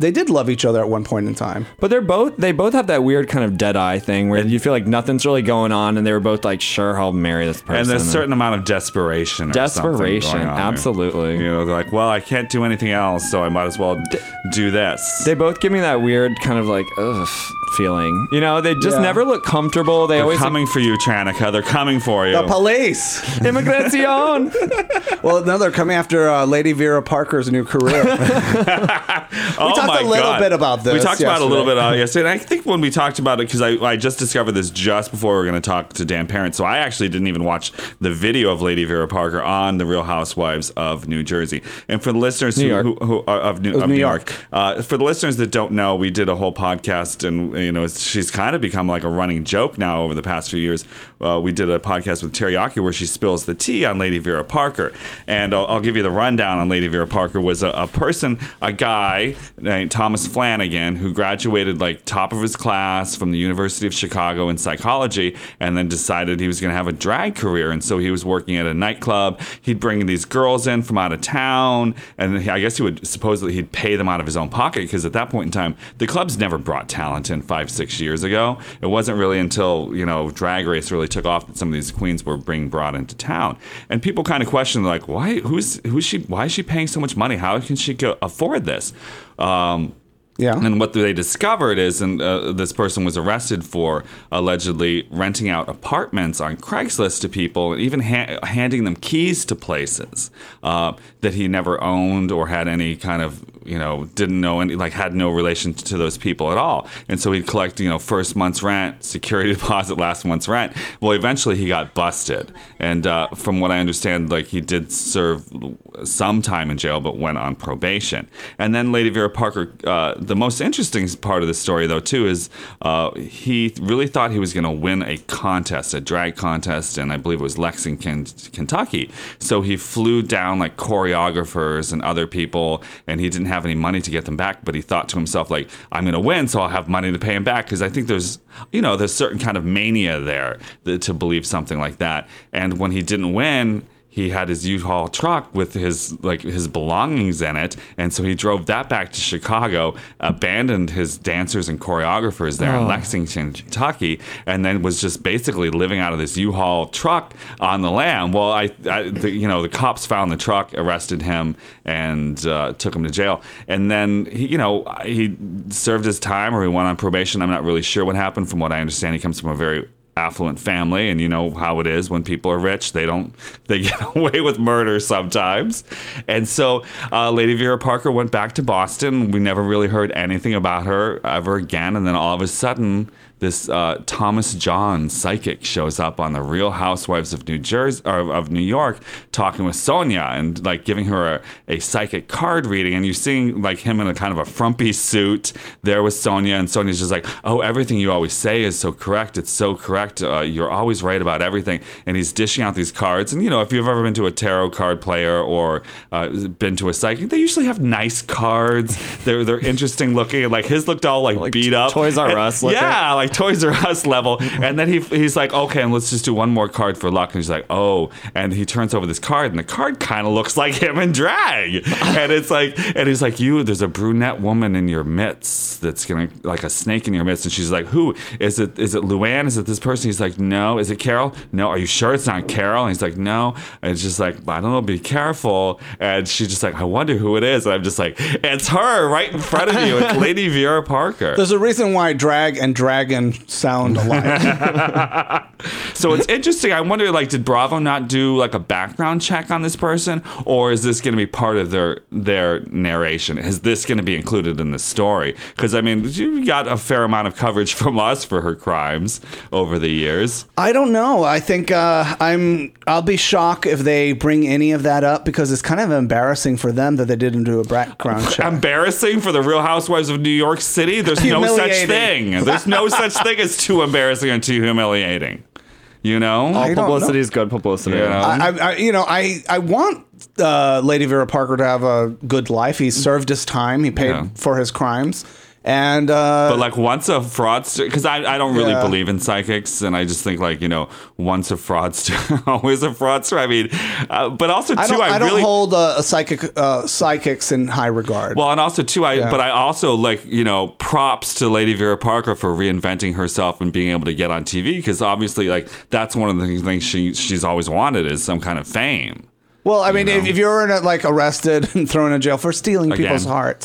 they did love each other at one point in time. But they both have that weird kind of dead eye thing where you feel like nothing's really going on, and they were both like, sure, I'll marry this person. And there's a certain amount of desperation. Absolutely. You know, they're like, well, I can't do anything else, so I might as well do this. They both give me that weird kind of like, ugh, feeling. You know, they just never look comfortable. They're always coming for you, Tranica. They're coming for you. The police. Immigration. Well, no, they're coming after Lady Vera Parker's new career. We talked a little bit about this. We talked about it a little bit yesterday. And I think when we talked about it, because I just discovered this just before we were going to talk to Dan Parent, so I actually didn't even watch the video of Lady Vera Parker on The Real Housewives of New Jersey. And for the listeners of New York, for the listeners that don't know, we did a whole podcast, and she's kind of become like a running joke now over the past few years. We did a podcast with Teriyaki where she spills the tea on Lady Vera Parker. And I'll give you the rundown on Lady Vera Parker. Was a guy named Thomas Flanagan, who graduated like top of his class from the University of Chicago in psychology, and then decided he was going to have a drag career. And so he was working at a nightclub. He'd bring these girls in from out of town, and I guess he'd pay them out of his own pocket, because at that point in time, the clubs never brought talent in 5-6 years ago. It wasn't really until, Drag Race really took off that some of these queens were being brought into town. And people kind of questioned, like, why is she paying so much money? How can she afford this? And what they discovered is, and this person was arrested for allegedly renting out apartments on Craigslist to people, and even handing them keys to places that he never owned or had any kind of, didn't know any, like had no relation to those people at all. And so he'd collect, first month's rent, security deposit, last month's rent. Well, eventually he got busted. And from what I understand, like he did serve some time in jail, but went on probation. And then Lady Vera Parker, the most interesting part of the story, though, too, is he really thought he was going to win a contest, a drag contest, and I believe it was Lexington, Kentucky. So he flew down like choreographers and other people, and he didn't have any money to get them back, but he thought to himself, like, I'm going to win, so I'll have money to pay him back, because I think there's certain kind of mania there to believe something like that. And when he didn't win, he had his U-Haul truck with his belongings in it, and so he drove that back to Chicago, abandoned his dancers and choreographers there in Lexington, Kentucky, and then was just basically living out of this U-Haul truck on the lam. Well, the cops found the truck, arrested him, and took him to jail. And then he served his time, or he went on probation. I'm not really sure what happened. From what I understand, he comes from a very affluent family, and you know how it is when people are rich, they get away with murder sometimes. And so Lady Vera Parker went back to Boston. We never really heard anything about her ever again, and then all of a sudden this Thomas John psychic shows up on The Real Housewives of New York, talking with Sonia and like giving her a psychic card reading. And you're seeing like him in a kind of a frumpy suit there with Sonia, and Sonia's just like, oh, everything you always say is so correct. It's so correct. You're always right about everything. And he's dishing out these cards. And if you've ever been to a tarot card player or been to a psychic, they usually have nice cards. They're interesting looking. And like his looked all like beat up. Toys R Us looking. Yeah, like Toys R Us level. And then he's like, okay, and let's just do one more card for luck. And he's like, oh, and he turns over this card, and the card kind of looks like him in drag. And it's like, and he's like, there's a brunette woman in your midst that's gonna, like a snake in your midst. And she's like, who is it? Is it Luann? Is it this person? He's like, no. Is it Carol? No. Are you sure it's not Carol? And he's like, no. And it's just like, I don't know, be careful. And she's just like, I wonder who it is. And I'm just like, it's her right in front of you. It's Lady Vera Parker. There's a reason why drag and dragon sound alike. So it's interesting. I wonder, like, did Bravo not do like a background check on this person, or is this going to be part of their narration? Is this going to be included in the story? Because I mean, you got a fair amount of coverage from us for her crimes over the years. I don't know. I think I'll be shocked if they bring any of that up, because it's kind of embarrassing for them that they didn't do a background check. Embarrassing for the Real Housewives of New York City? There's no such thing. There's no such thing as too embarrassing and too humiliating. All publicity is good publicity. I want Lady Vera Parker to have a good life. He served his time. He paid for his crimes. And But like once a fraudster, because I don't really Yeah. believe in psychics, and I just think like, you know, once a fraudster, always a fraudster. I mean, but also too, I don't really hold a psychics in high regard. well, and also too, but I also like, you know, props to Lady Vera Parker for reinventing herself and being able to get on TV, because obviously like that's one of the things she's always wanted is some kind of fame. Well, I mean, if you're like arrested and thrown in jail for stealing people's Again. hearts,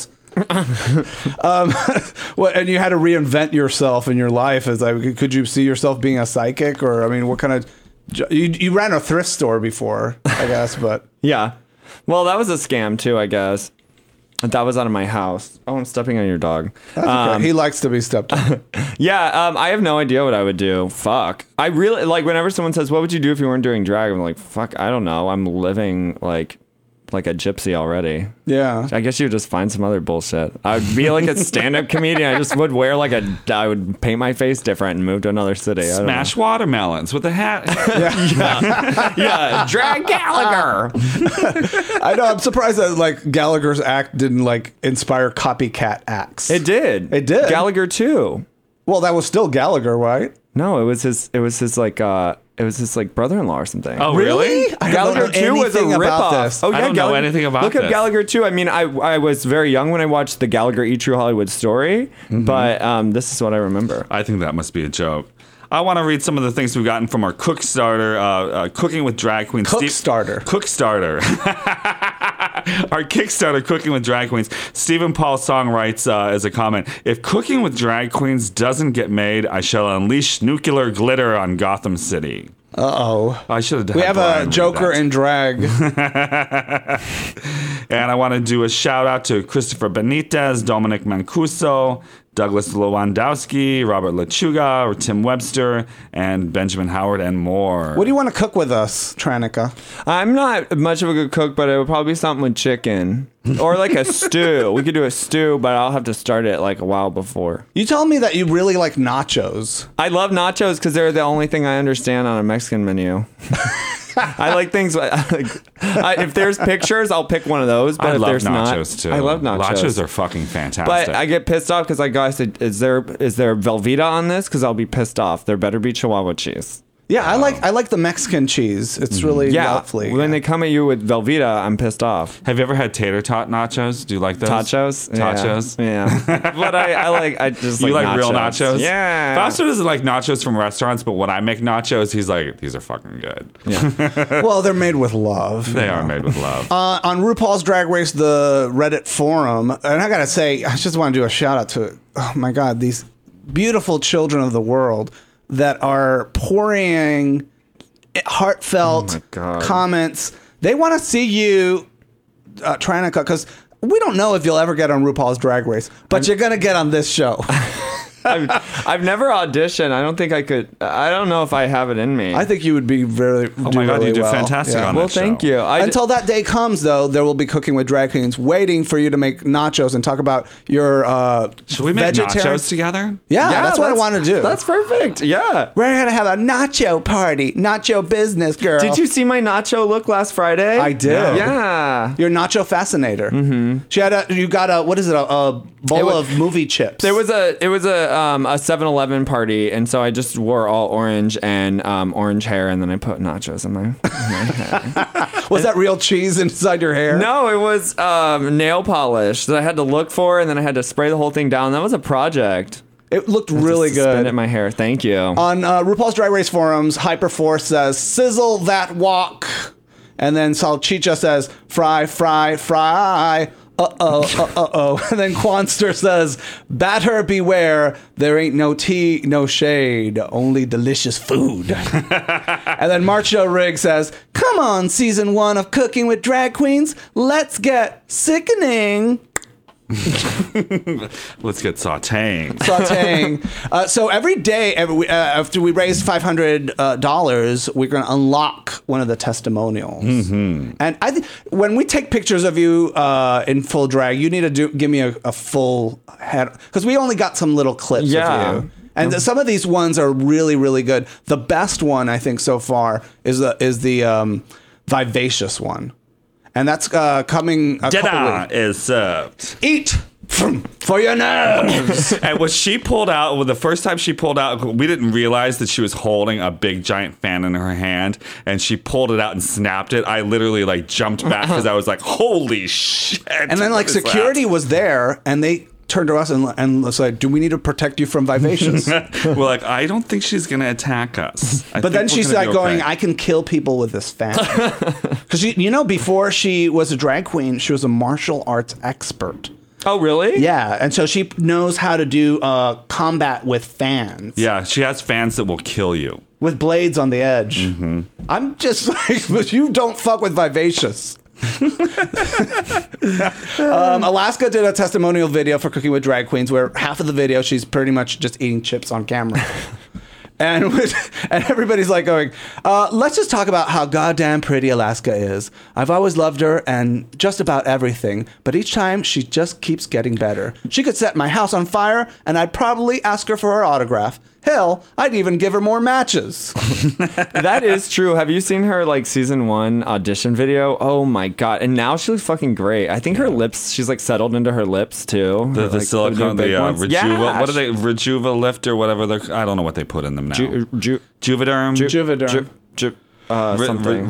and you had to reinvent yourself in your life, as like, could you see yourself being a psychic, or I mean, what kind of you ran a thrift store before, I guess, but Yeah. Well, that was a scam too, I guess. That was out of my house. Oh, I'm stepping on your dog. that's okay. He likes to be stepped on. Yeah, I have no idea what I would do. Fuck. I really, like, whenever someone says, what would you do if you weren't doing drag? I'm like, fuck, I don't know. I'm living like a gypsy already. Yeah. I guess you would just find some other bullshit. I would be like a stand-up comedian. I just would wear I would paint my face different and move to another city. I don't Smash watermelons with a hat. know. Yeah, drag Gallagher. I know. I'm surprised that like Gallagher's act didn't like inspire copycat acts. It did. It did. Gallagher too. Well, that was still Gallagher, right? No, it was his like brother-in-law or something. Oh, really? I don't Gallagher know 2 was a anything about ripoff. this. Oh, yeah, I don't know anything about Look up this. Gallagher 2. I mean, I was very young when I watched the Gallagher E! True Hollywood Story, but this is what I remember. I think that must be a joke. I want to read some of the things we've gotten from our Cookstarter, Cooking with Drag Queens. Cookstarter. Cookstarter. Our Kickstarter, Cooking with Drag Queens. Stephen Paul Song writes as a comment, if Cooking with Drag Queens doesn't get made, I shall unleash nuclear glitter on Gotham City. Uh-oh. I should have. We have Brian a read Joker that. in drag. And I want to do a shout out to Christopher Benitez, Dominic Mancuso, Douglas Lewandowski, Robert Lechuga, Tim Webster, and Benjamin Howard, and more. What do you want to cook with us, Tranica? I'm not much of a good cook, but it would probably be something with chicken. Or like a stew. We could do a stew, but I'll have to start it like a while before. You told me that you really like nachos. I love nachos because they're the only thing I understand on a Mexican menu. I like things. If there's pictures, I'll pick one of those. But I if love there's nachos not, too. I love nachos. Nachos are fucking fantastic. But I get pissed off because I go, I said, is there Velveeta on this? Because I'll be pissed off. There better be Chihuahua cheese. Yeah, I like the Mexican cheese. It's really lovely. When they come at you with Velveeta, I'm pissed off. have you ever had tater tot nachos? Do you like those? Tachos? Tachos? Yeah. But I just You like nachos. real nachos? Yeah. Foster doesn't like nachos from restaurants, but when I make nachos, he's like, these are fucking good. well, they're made with love. They are made with love. On RuPaul's Drag Race, the Reddit forum, and I gotta say, I just want to do a shout out to, oh my God, these beautiful children of the world that are pouring heartfelt comments. They want to see you, Tranica, because we don't know if you'll ever get on RuPaul's Drag Race, but you're gonna get on this show. I've never auditioned. I don't think I could. I don't know if I have it in me. I think you would be very. Oh my God, you do fantastic on well, that show. thank you. Until that day comes, though, there will be Cooking with Drag Queens waiting for you to make nachos and talk about your Should we make vegetarian- nachos together? Yeah, that's what I want to do. That's perfect. Yeah. We're gonna have a nacho party, nacho business, girl. Did you see my nacho look last Friday? I did. Yeah. You're nacho fascinator. Mm-hmm. You got a what is it? A bowl of movie chips. It was a 7-Eleven party, and so I just wore all orange and orange hair, and then I put nachos in my hair. Was that real cheese inside your hair? No, it was nail polish that I had to look for, and then I had to spray the whole thing down. That was a project. It looked really Spin good. it in my hair. Thank you. On RuPaul's Drag Race forums, Hyperforce says, "Sizzle that wok," and then Salchicha says, "Fry, fry, fry." And then Quanster says, "Batter beware, there ain't no tea, no shade, only delicious food." And then Marcho Rigg says, "Come on, season 1 of Cooking with Drag Queens, let's get sickening." Let's get sauteing. So every day, after we raise $500, we're going to unlock one of the testimonials. Mm-hmm. And I think when we take pictures of you in full drag, you need to give me a full head, because we only got some little clips of you. And some of these ones are really, really good. The best one, I think, so far is the Vivacious one. And that's coming a couple Dinner weeks. is served. Eat For your nerves. And when she pulled out, well, the first time she pulled out, we didn't realize that she was holding a big giant fan in her hand, and she pulled it out and snapped it. I literally like jumped back because I was like, "Holy shit!" And then like security was there, and they turned to us and was like, "Do we need to protect you from Vivacious?" We're like, "I don't think she's gonna attack us." But then she's like going, "I can kill people with this fan." Because before she was a drag queen, she was a martial arts expert. Oh, really? Yeah, and so she knows how to do combat with fans. Yeah, she has fans that will kill you. With blades on the edge. Mm-hmm. I'm just like, but you don't fuck with Vivacious. Alaska did a testimonial video for Cooking with Drag Queens where half of the video she's pretty much just eating chips on camera. And everybody's like going, let's just talk about how goddamn pretty Alaska is. I've always loved her and just about everything, but each time she just keeps getting better. She could set my house on fire and I'd probably ask her for her autograph. Hell, I'd even give her more matches. That is true. Have you seen her like season 1 audition video? Oh my god! And now she looks fucking great. I think her lips. She's like settled into her lips too. The silicone, the Rejuva. Yeah. What are they? Rejuva lift or whatever. I don't know what they put in them now. Juvederm. Juvederm. Something.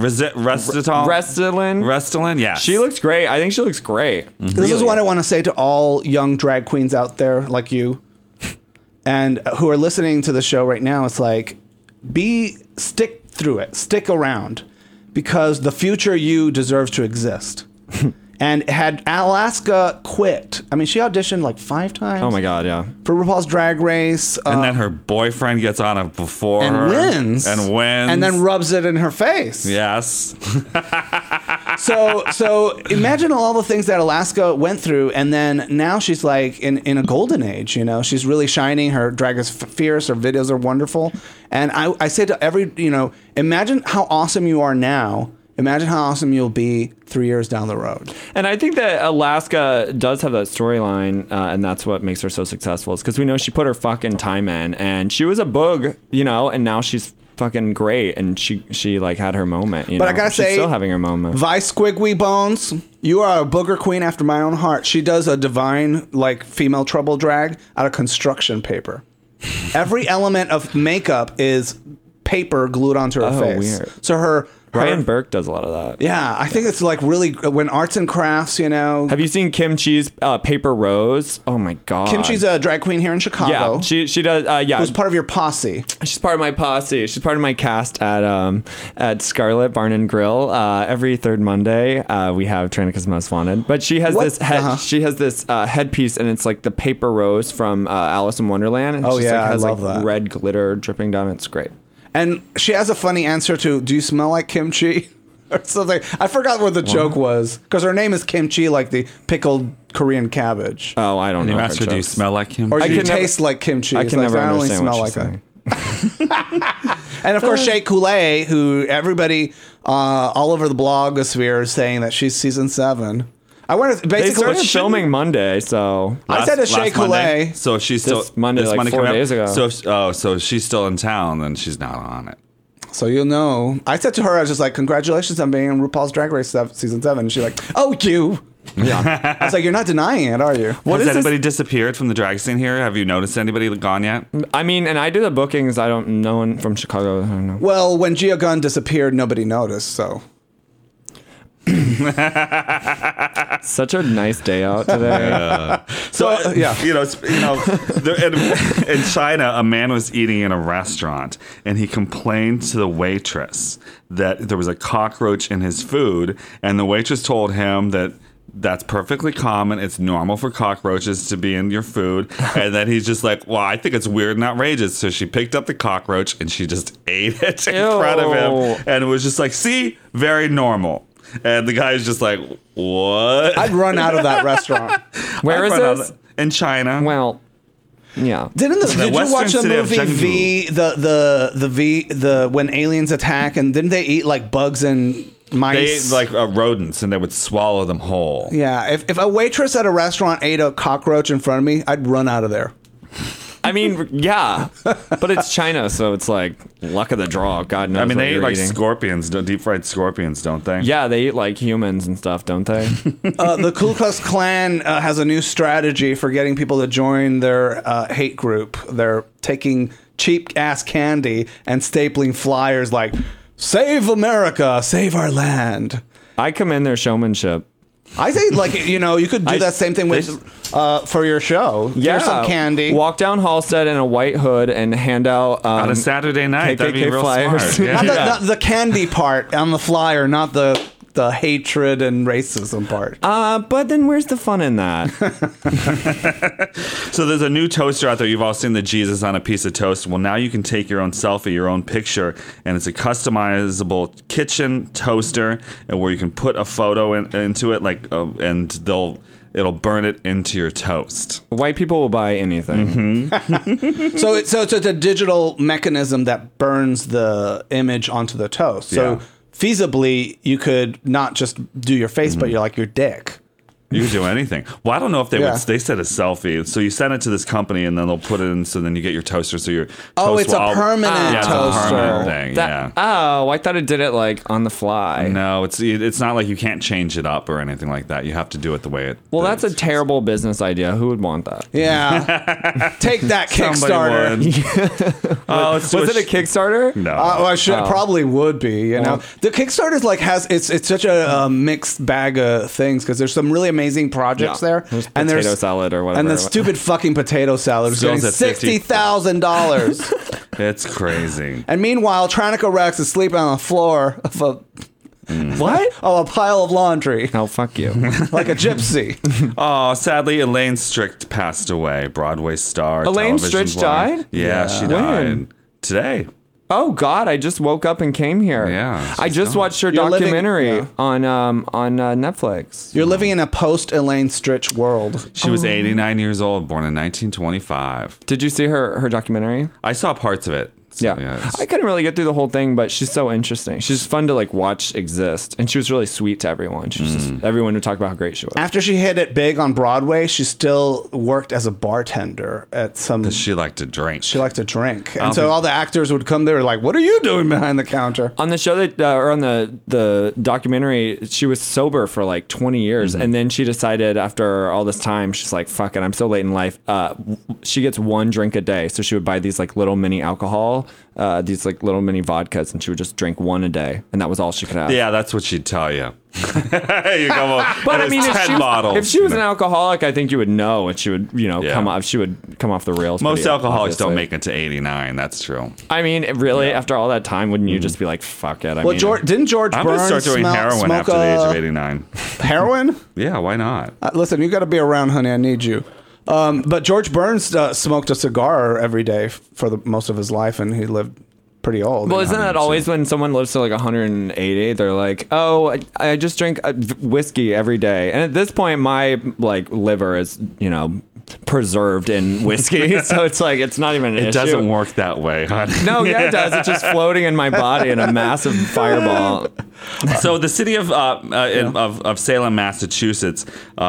Restylane. Yeah. She looks great. I think she looks great. Mm-hmm. This is what I want to say to all young drag queens out there like you. And who are listening to the show right now, it's like, stick through it, stick around, because the future you deserves to exist. And had Alaska quit, I mean, she auditioned like 5 times. Oh my god, yeah. For RuPaul's Drag Race. And then her boyfriend gets on it before and her. Wins. And wins. And then rubs it in her face. Yes. So imagine all the things that Alaska went through, and then now she's like in a golden age. She's really shining. Her drag is fierce. Her videos are wonderful. And I say to every, imagine how awesome you are now. Imagine how awesome you'll be 3 years down the road. And I think that Alaska does have that storyline, and that's what makes her so successful. Is because we know she put her fucking time in, and she was a boog, and now she's fucking great, and she like had her moment. But I gotta say, she's still having her moment. Vice Squiggly Bones, you are a booger queen after my own heart. She does a divine like female trouble drag out of construction paper. Every element of makeup is paper glued onto her face. Weird. So Ryan Burke does a lot of that. Yeah, I think it's like really when arts and crafts, Have you seen Kimchi's Paper Rose? Oh my god. Kimchi's a drag queen here in Chicago. Yeah, she does. Yeah, who's part of your posse? She's part of my posse. She's part of my cast at Scarlet Barn and Grill. Every third Monday, we have Trinica's Most Wanted. But she has this head. She has this headpiece, and it's like the paper rose from Alice in Wonderland. And has I love that. Red glitter dripping down. It's great. And she has a funny answer to, "Do you smell like kimchi?" or something. I forgot what the joke was, because her name is Kimchi, like the pickled Korean cabbage. Oh, I don't know. You asked her, "Do you smell like kimchi?" Or do you taste like kimchi? I can never understand what she's saying. And of course, Shea Coulee, who everybody all over the blogosphere is saying that she's season 7. I wonder. They Basically, started filming Monday, so I said to Shea Coulee. So she's still This Monday, like 4 days ago. So she's still in town, and she's not on it. So you'll know. I said to her, I was just like, "Congratulations on being in RuPaul's Drag Race season 7." And she's like, "Oh, you." Yeah. I was like, "You're not denying it, are you?" Has anybody disappeared from the drag scene here? Have you noticed anybody gone yet? I mean, and I do the bookings. No one from Chicago. I don't know. Well, when Gia Gunn disappeared, nobody noticed. So. Such a nice day out today. In China, a man was eating in a restaurant, and he complained to the waitress that there was a cockroach in his food, and the waitress told him that that's perfectly common. It's normal for cockroaches to be in your food. And then he's just like, well, I think it's weird and outrageous. So she picked up the cockroach and she just ate it in front of him. And it was just like, see, very normal. And the guy's just like, what? I'd run out of that restaurant. Where is this? In China. Well, yeah. Did you watch the movie the when aliens attack, and didn't they eat like bugs and mice? They ate like rodents, and they would swallow them whole. Yeah. If a waitress at a restaurant ate a cockroach in front of me, I'd run out of there. I mean, yeah, but it's China, so it's like luck of the draw. God knows. I mean, what they eat you're like eating. scorpions, deep fried scorpions, don't they? Yeah, they eat like humans and stuff, don't they? The Ku Klux Klan has a new strategy for getting people to join their hate group. They're taking cheap ass candy and stapling flyers like "Save America, save our land." I commend their showmanship. I think, like, you know, you could do that same thing with for your show. Here's some candy. Walk down Halstead in a white hood and hand out On a Saturday night, that'd be KKK real flyers. smart. Yeah. Not the candy part on the flyer, not the hatred and racism part. But then where's the fun in that? So there's a new toaster out there. You've all seen the Jesus on a piece of toast. Well, now you can take your own selfie, your own picture, and it's a customizable kitchen toaster, and where you can put a photo into it, and it'll burn it into your toast. White people will buy anything. So it's a digital mechanism that burns the image onto the toast. So Yeah. feasibly, you could not just do your face, but you're like your dick. You can do anything. Well, I don't know if they Yeah. would. They said a selfie, so you send it to this company, and then they'll put it in. So then you get your toaster. So your toast It's a permanent yeah, it's a toaster. permanent thing. That- Oh, I thought it did it like on the fly. No, it's not like you can't change it up or anything like that. You have to do it the way it. Well, that's a terrible business idea. Who would want that? Yeah. Take that Kickstarter. Oh, Was it a Kickstarter? No. Well, I should probably would be. You know, the Kickstarter's like it's such a mixed bag of things because there's some really amazing projects there, There's and potato salad or whatever. and the stupid fucking potato salad is getting Sales at $60,000. It's crazy. And meanwhile, Tranica Rex is sleeping on the floor of What? a pile of laundry Oh, fuck you. like a gypsy. Oh, sadly, Elaine Strict passed away. Broadway star. Elaine television Stritch blogger. died? Yeah, she When? died today. Oh God! I just woke up and came here. Yeah, I she's just gone. watched her You're living- documentary yeah. on Netflix. You're living in a post Elaine Stritch world. She was 89 years old, born in 1925. Did you see her documentary? I saw parts of it. So, Yeah, it's- I couldn't really get through the whole thing, but she's so interesting. She's fun to like watch exist, and she was really sweet to everyone. She was just, everyone would talk about how great she was. After she hit it big on Broadway, she still worked as a bartender at some. she liked to drink. She liked to drink, and I'll so be- all the actors would come there like, "What are you doing behind the counter?" On the show that, or on the documentary, she was sober for like 20 years, and then she decided after all this time, she's like, "Fuck it, I'm so late in life." She gets one drink a day, so she would buy these like little mini alcohol, these like little mini vodkas, and she would just drink one a day, and that was all she could have. Yeah, that's what she'd tell you. You go, But I mean, if she was an No. alcoholic, I think you would know, and she would, Yeah. come off. She would come off the rails. Most pretty alcoholics don't obviously. make it to 89. That's true. I mean, really, after all that time, wouldn't you just be like, "Fuck it"? I Well, mean, didn't George I'm going to Burns start doing heroin smoke after the age of 89. heroin? Yeah, why not? Listen, you got to be around, honey. I need you. But George Burns smoked a cigar every day for most of his life, and he lived pretty old. Well, isn't that always when someone lives to like 180? They're like, "Oh, I just drink whiskey every day," and at this point, my like liver is, preserved in whiskey, so it's like it's not even an issue. It doesn't work that way, hon. No, yeah, it does. It's just floating in my body in a massive fireball. So the city of Salem, Massachusetts,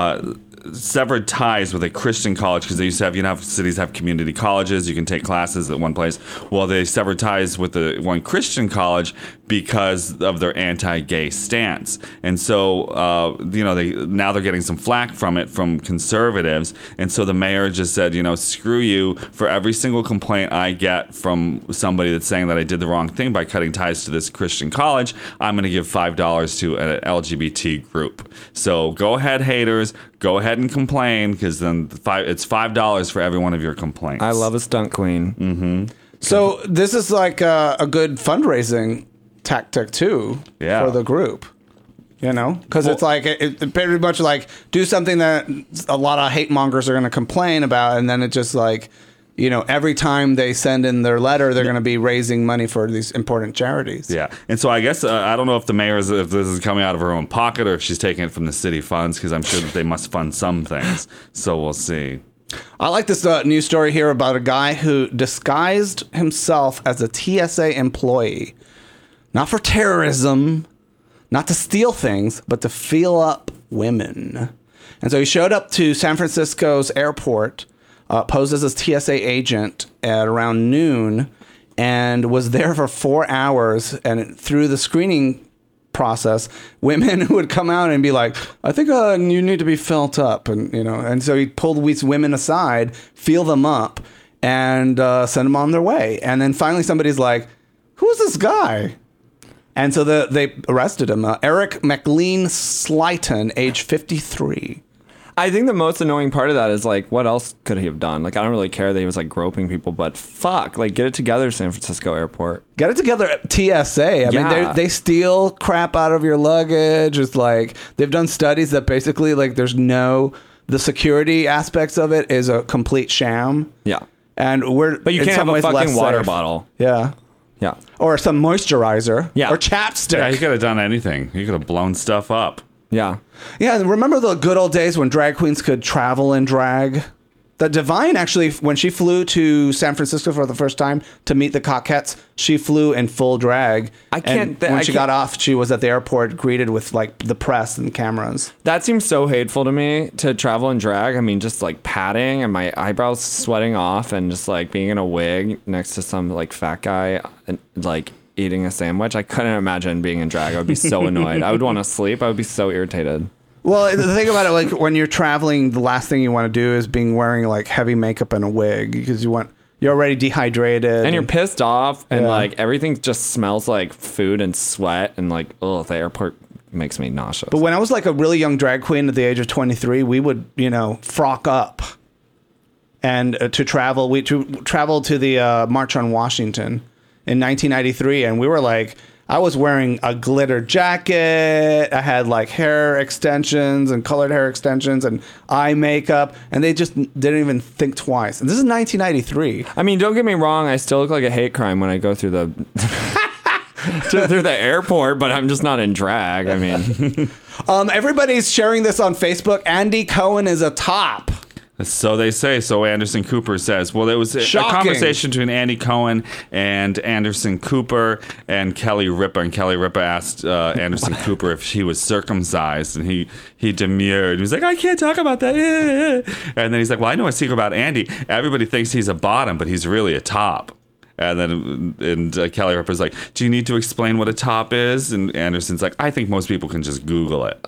severed ties with a Christian college because they used to have, how cities have community colleges. You can take classes at one place. Well, they severed ties with the one Christian college because of their anti-gay stance. And so, they're getting some flack from conservatives. And so the mayor just said, screw you. For every single complaint I get from somebody that's saying that I did the wrong thing by cutting ties to this Christian college, I'm going to give $5 to an LGBT group. So go ahead, haters. Go ahead and complain, because then it's $5 for every one of your complaints. I love a stunt queen. Mm-hmm. So this is like a good fundraising tactic too for the group. Because it's like it pretty much like do something that a lot of hate mongers are going to complain about, and then it just like, every time they send in their letter, they're going to be raising money for these important charities. Yeah. And so I guess I don't know if if this is coming out of her own pocket or if she's taking it from the city funds, because I'm sure that they must fund some things. So we'll see. I like this news story here about a guy who disguised himself as a TSA employee, not for terrorism, not to steal things, but to feel up women. And so he showed up to San Francisco's airport posed as a TSA agent at around noon and was there for 4 hours. And through the screening process, women would come out and be like, I think you need to be felt up. And so he pulled these women aside, feel them up, and send them on their way. And then finally somebody's like, who's this guy? And so they arrested him. Eric McLean Slyton, age 53. I think the most annoying part of that is like, what else could he have done? Like, I don't really care that he was like groping people, but fuck, like, get it together, San Francisco Airport. Get it together at TSA. I mean, they steal crap out of your luggage. It's like, they've done studies that basically, like, the security aspects of it is a complete sham. Yeah. And but you can't have a fucking water bottle. Yeah. Yeah. Or some moisturizer. Yeah. Or chapstick. Yeah, he could have done anything. He could have blown stuff up. Yeah. Yeah, remember the good old days when drag queens could travel in drag? The Divine actually, when she flew to San Francisco for the first time to meet the Cockettes, she flew in full drag. When she got off, she was at the airport greeted with like the press and cameras. That seems so hateful to me, to travel in drag. I mean, just like padding and my eyebrows sweating off and just like being in a wig next to some like fat guy and like eating a sandwich. I couldn't imagine being in drag. I would be so annoyed. I would want to sleep. I would be so irritated. Well, the thing about it, like when you're traveling, the last thing you want to do is being wearing like heavy makeup and a wig because you're already dehydrated and you're pissed off and like everything just smells like food and sweat and like, oh, the airport makes me nauseous. But when I was like a really young drag queen at the age of 23, we would, frock up and to travel. We traveled to the March on Washington in 1993, and we were like, I was wearing a glitter jacket. I had like hair extensions and colored hair extensions and eye makeup, and they just didn't even think twice. And this is 1993. I mean, don't get me wrong. I still look like a hate crime when I go through the through the airport, but I'm just not in drag. I mean, everybody's sharing this on Facebook. Andy Cohen is a top. So they say. So Anderson Cooper says. Well, there was a conversation between Andy Cohen and Anderson Cooper and Kelly Ripa. And Kelly Ripa asked Anderson Cooper if he was circumcised, and he demurred. He was like, I can't talk about that. And then he's like, well, I know a secret about Andy. Everybody thinks he's a bottom, but he's really a top. And then Kelly Ripa's like, do you need to explain what a top is? And Anderson's like, I think most people can just Google it.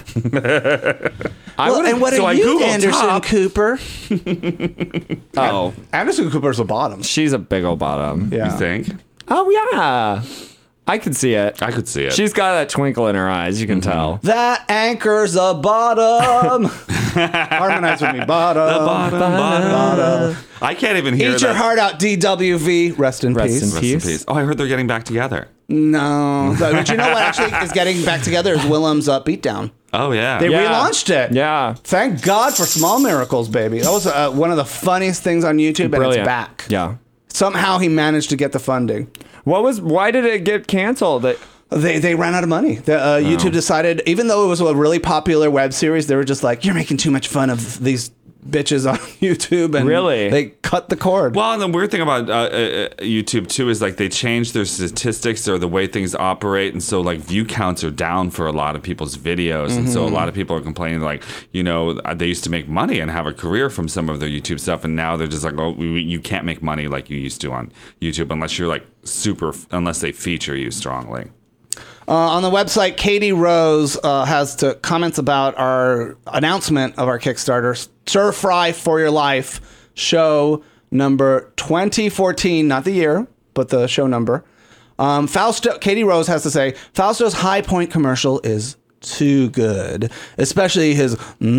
And what are you, Anderson top. Cooper? Oh. Anderson Cooper's a bottom. She's a big old bottom. Yeah. You think? Oh, yeah. I could see it. I could see it. She's got that twinkle in her eyes. You can tell. That anchor's a bottom. Harmonize with me. Bottom. Bottom. I can't even hear that. Eat your heart out, DWV. Rest in peace. Rest in peace. Oh, I heard they're getting back together. No. But you know what actually is getting back together is Willem's Beatdown. Oh, yeah. They relaunched it. Yeah. Thank God for small miracles, baby. That was one of the funniest things on YouTube, and it's back. Yeah. Somehow he managed to get the funding. Why did it get canceled? They ran out of money. YouTube decided, even though it was a really popular web series, they were just like, you're making too much fun of these bitches on YouTube, and really they cut the cord. Well, and the weird thing about YouTube too is like they changed their statistics or the way things operate, and so like view counts are down for a lot of people's videos, and so a lot of people are complaining like, they used to make money and have a career from some of their YouTube stuff, and now they're just like, oh, you can't make money like you used to on YouTube unless you're like unless they feature you strongly. On the website, Katie Rose has comments about our announcement of our Kickstarter, Stir Fry for Your Life, show number 2014, not the year, but the show number. Katie Rose has to say, Fausto's high point commercial is too good, especially his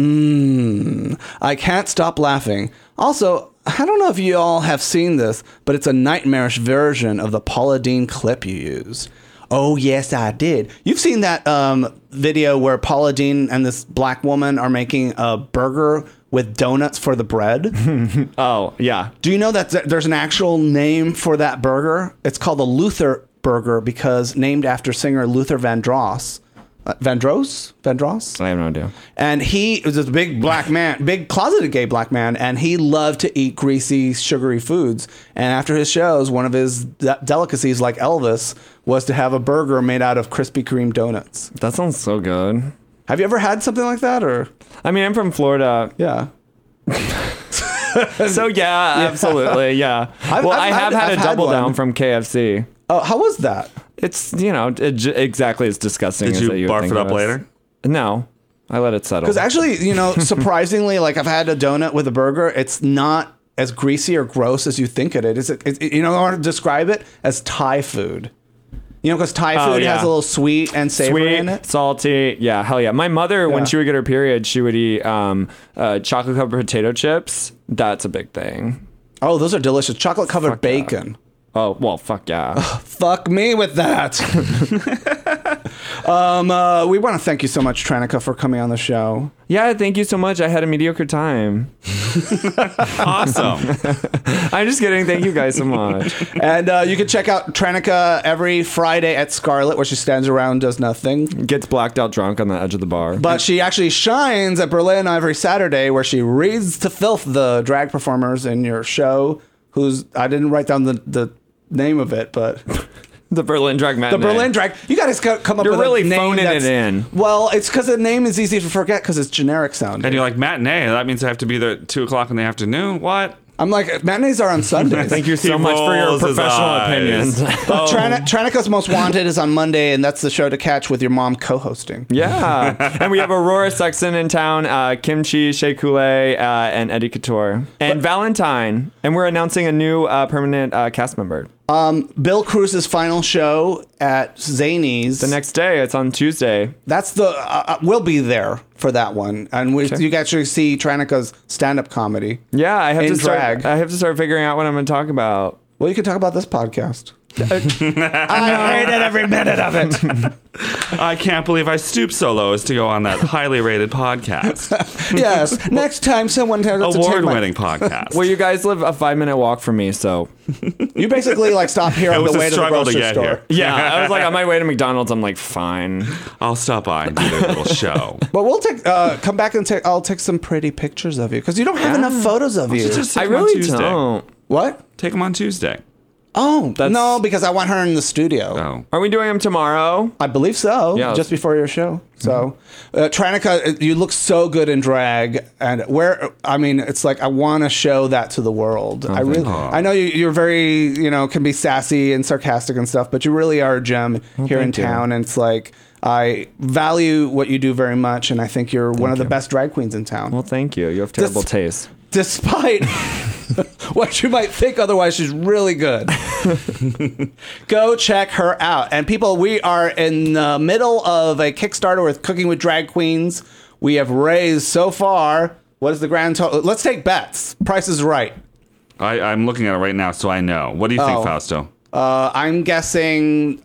I can't stop laughing. Also, I don't know if you all have seen this, but it's a nightmarish version of the Paula Deen clip you use. Oh, yes, I did. You've seen that video where Paula Deen and this black woman are making a burger with donuts for the bread? Oh, yeah. Do you know that there's an actual name for that burger? It's called the Luther Burger because named after singer Luther Vandross. Vandross? I have no idea. And he was this big black man, big closeted gay black man, and he loved to eat greasy, sugary foods. And after his shows, one of his delicacies, like Elvis, was to have a burger made out of Krispy Kreme donuts. That sounds so good. Have you ever had something like that? Or I mean, I'm from Florida. Yeah. So yeah, absolutely, yeah. I have had a double down from KFC. Oh, how was that? It's exactly as disgusting Did as you that you would barf think it it up was. later? No, I let it settle. Because actually, surprisingly, like I've had a donut with a burger. It's not as greasy or gross as you think it is. I want to describe it as Thai food. Because Thai food has a little sweet and savory in it. Salty. Yeah, hell yeah. My mother, when she would get her period, she would eat chocolate covered potato chips. That's a big thing. Oh, those are delicious. Chocolate covered bacon. Yeah. Oh, well, fuck yeah. Fuck me with that. We want to thank you so much, Tranica, for coming on the show. Yeah, thank you so much. I had a mediocre time. Awesome. I'm just kidding. Thank you guys so much. And you can check out Tranica every Friday at Scarlet, where she stands around, does nothing. Gets blacked out drunk on the edge of the bar. But she actually shines at Berlin every Saturday, where she reads to filth the drag performers in your show, I didn't write down the name of it, but... The Berlin Drag Matinee. The Berlin Drag. You guys come up You're with really a name phoning it in. Well, it's because the name is easy to forget because it's generic sounding. And you're like, matinee, that means I have to be there at 2 o'clock in the afternoon? What? I'm like, matinees are on Sundays. Thank you so much for your professional opinions. Tranica's Most Wanted is on Monday, and that's the show to catch with your mom co-hosting. Yeah. And we have Aurora Sexton in town, Kimchi, Shea Coulee, and Eddie Couture. And Valentine. And we're announcing a new permanent cast member. Bill Cruz's final show at Zanies. The next day, it's on Tuesday. That's we'll be there for that one, and you can actually see Tranica's stand-up comedy. Yeah, I have drag. I have to start figuring out what I'm going to talk about. Well, you can talk about this podcast. I hated every minute of it. I can't believe I stooped so low as to go on that highly rated podcast. Yes. Next time someone tells us to take award-winning podcast. Well, you guys live a 5-minute walk from me, so you basically stop here on the way to the grocery store. Here. Yeah, I was like on my way to McDonald's. I'm like, fine, I'll stop by and do their little show. But we'll come back and I'll take some pretty pictures of you because you don't have enough photos of you. Just take I them on really Tuesday. don't. What? Take them on Tuesday. Oh, no, because I want her in the studio. Oh. Are we doing them tomorrow? I believe so. Yeah. Just before your show. So, Tranica, you look so good in drag, and it's like I want to show that to the world. I know you're very, can be sassy and sarcastic and stuff, but you really are a gem here in town, and it's like I value what you do very much, and I think you're one of the best drag queens in town. Well, thank you. You have terrible taste. Despite what you might think otherwise, she's really good. Go check her out. And people, we are in the middle of a Kickstarter with Cooking with Drag Queens. We have raised so far, what is the grand total? Let's take bets. Price is Right. I'm looking at it right now, so I know. What do you think, Fausto? I'm guessing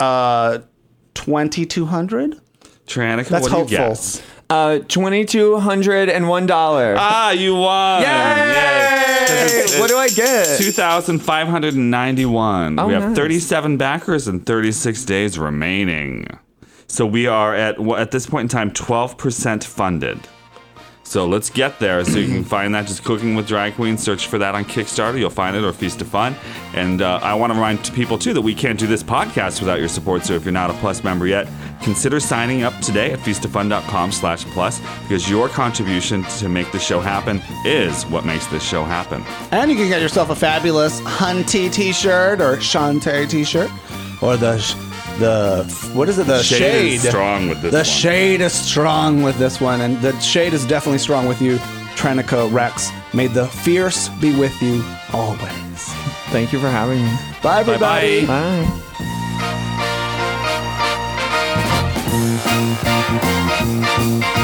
$2,200. Tranica, That's what do you hopeful. guess? $2,201. Ah, you won! Yay! What do I get? 2,591. Oh, we have nice. 37 backers and 36 days remaining. So we are at this point in time 12% funded. So let's get there. So you can find that just Cooking with Drag Queens. Search for that on Kickstarter. You'll find it, or Feast of Fun. And I want to remind people, too, that we can't do this podcast without your support. So if you're not a Plus member yet, consider signing up today at feastoffun.com/plus, because your contribution to make the show happen is what makes this show happen. And you can get yourself a fabulous Hunty t-shirt or Shantae t-shirt or what is it? The shade. Is strong with this The one. shade is strong with this one, and the shade is definitely strong with you, Tranica Rex. May the fierce be with you always. Thank you for having me. Bye, everybody. Bye-bye. Bye.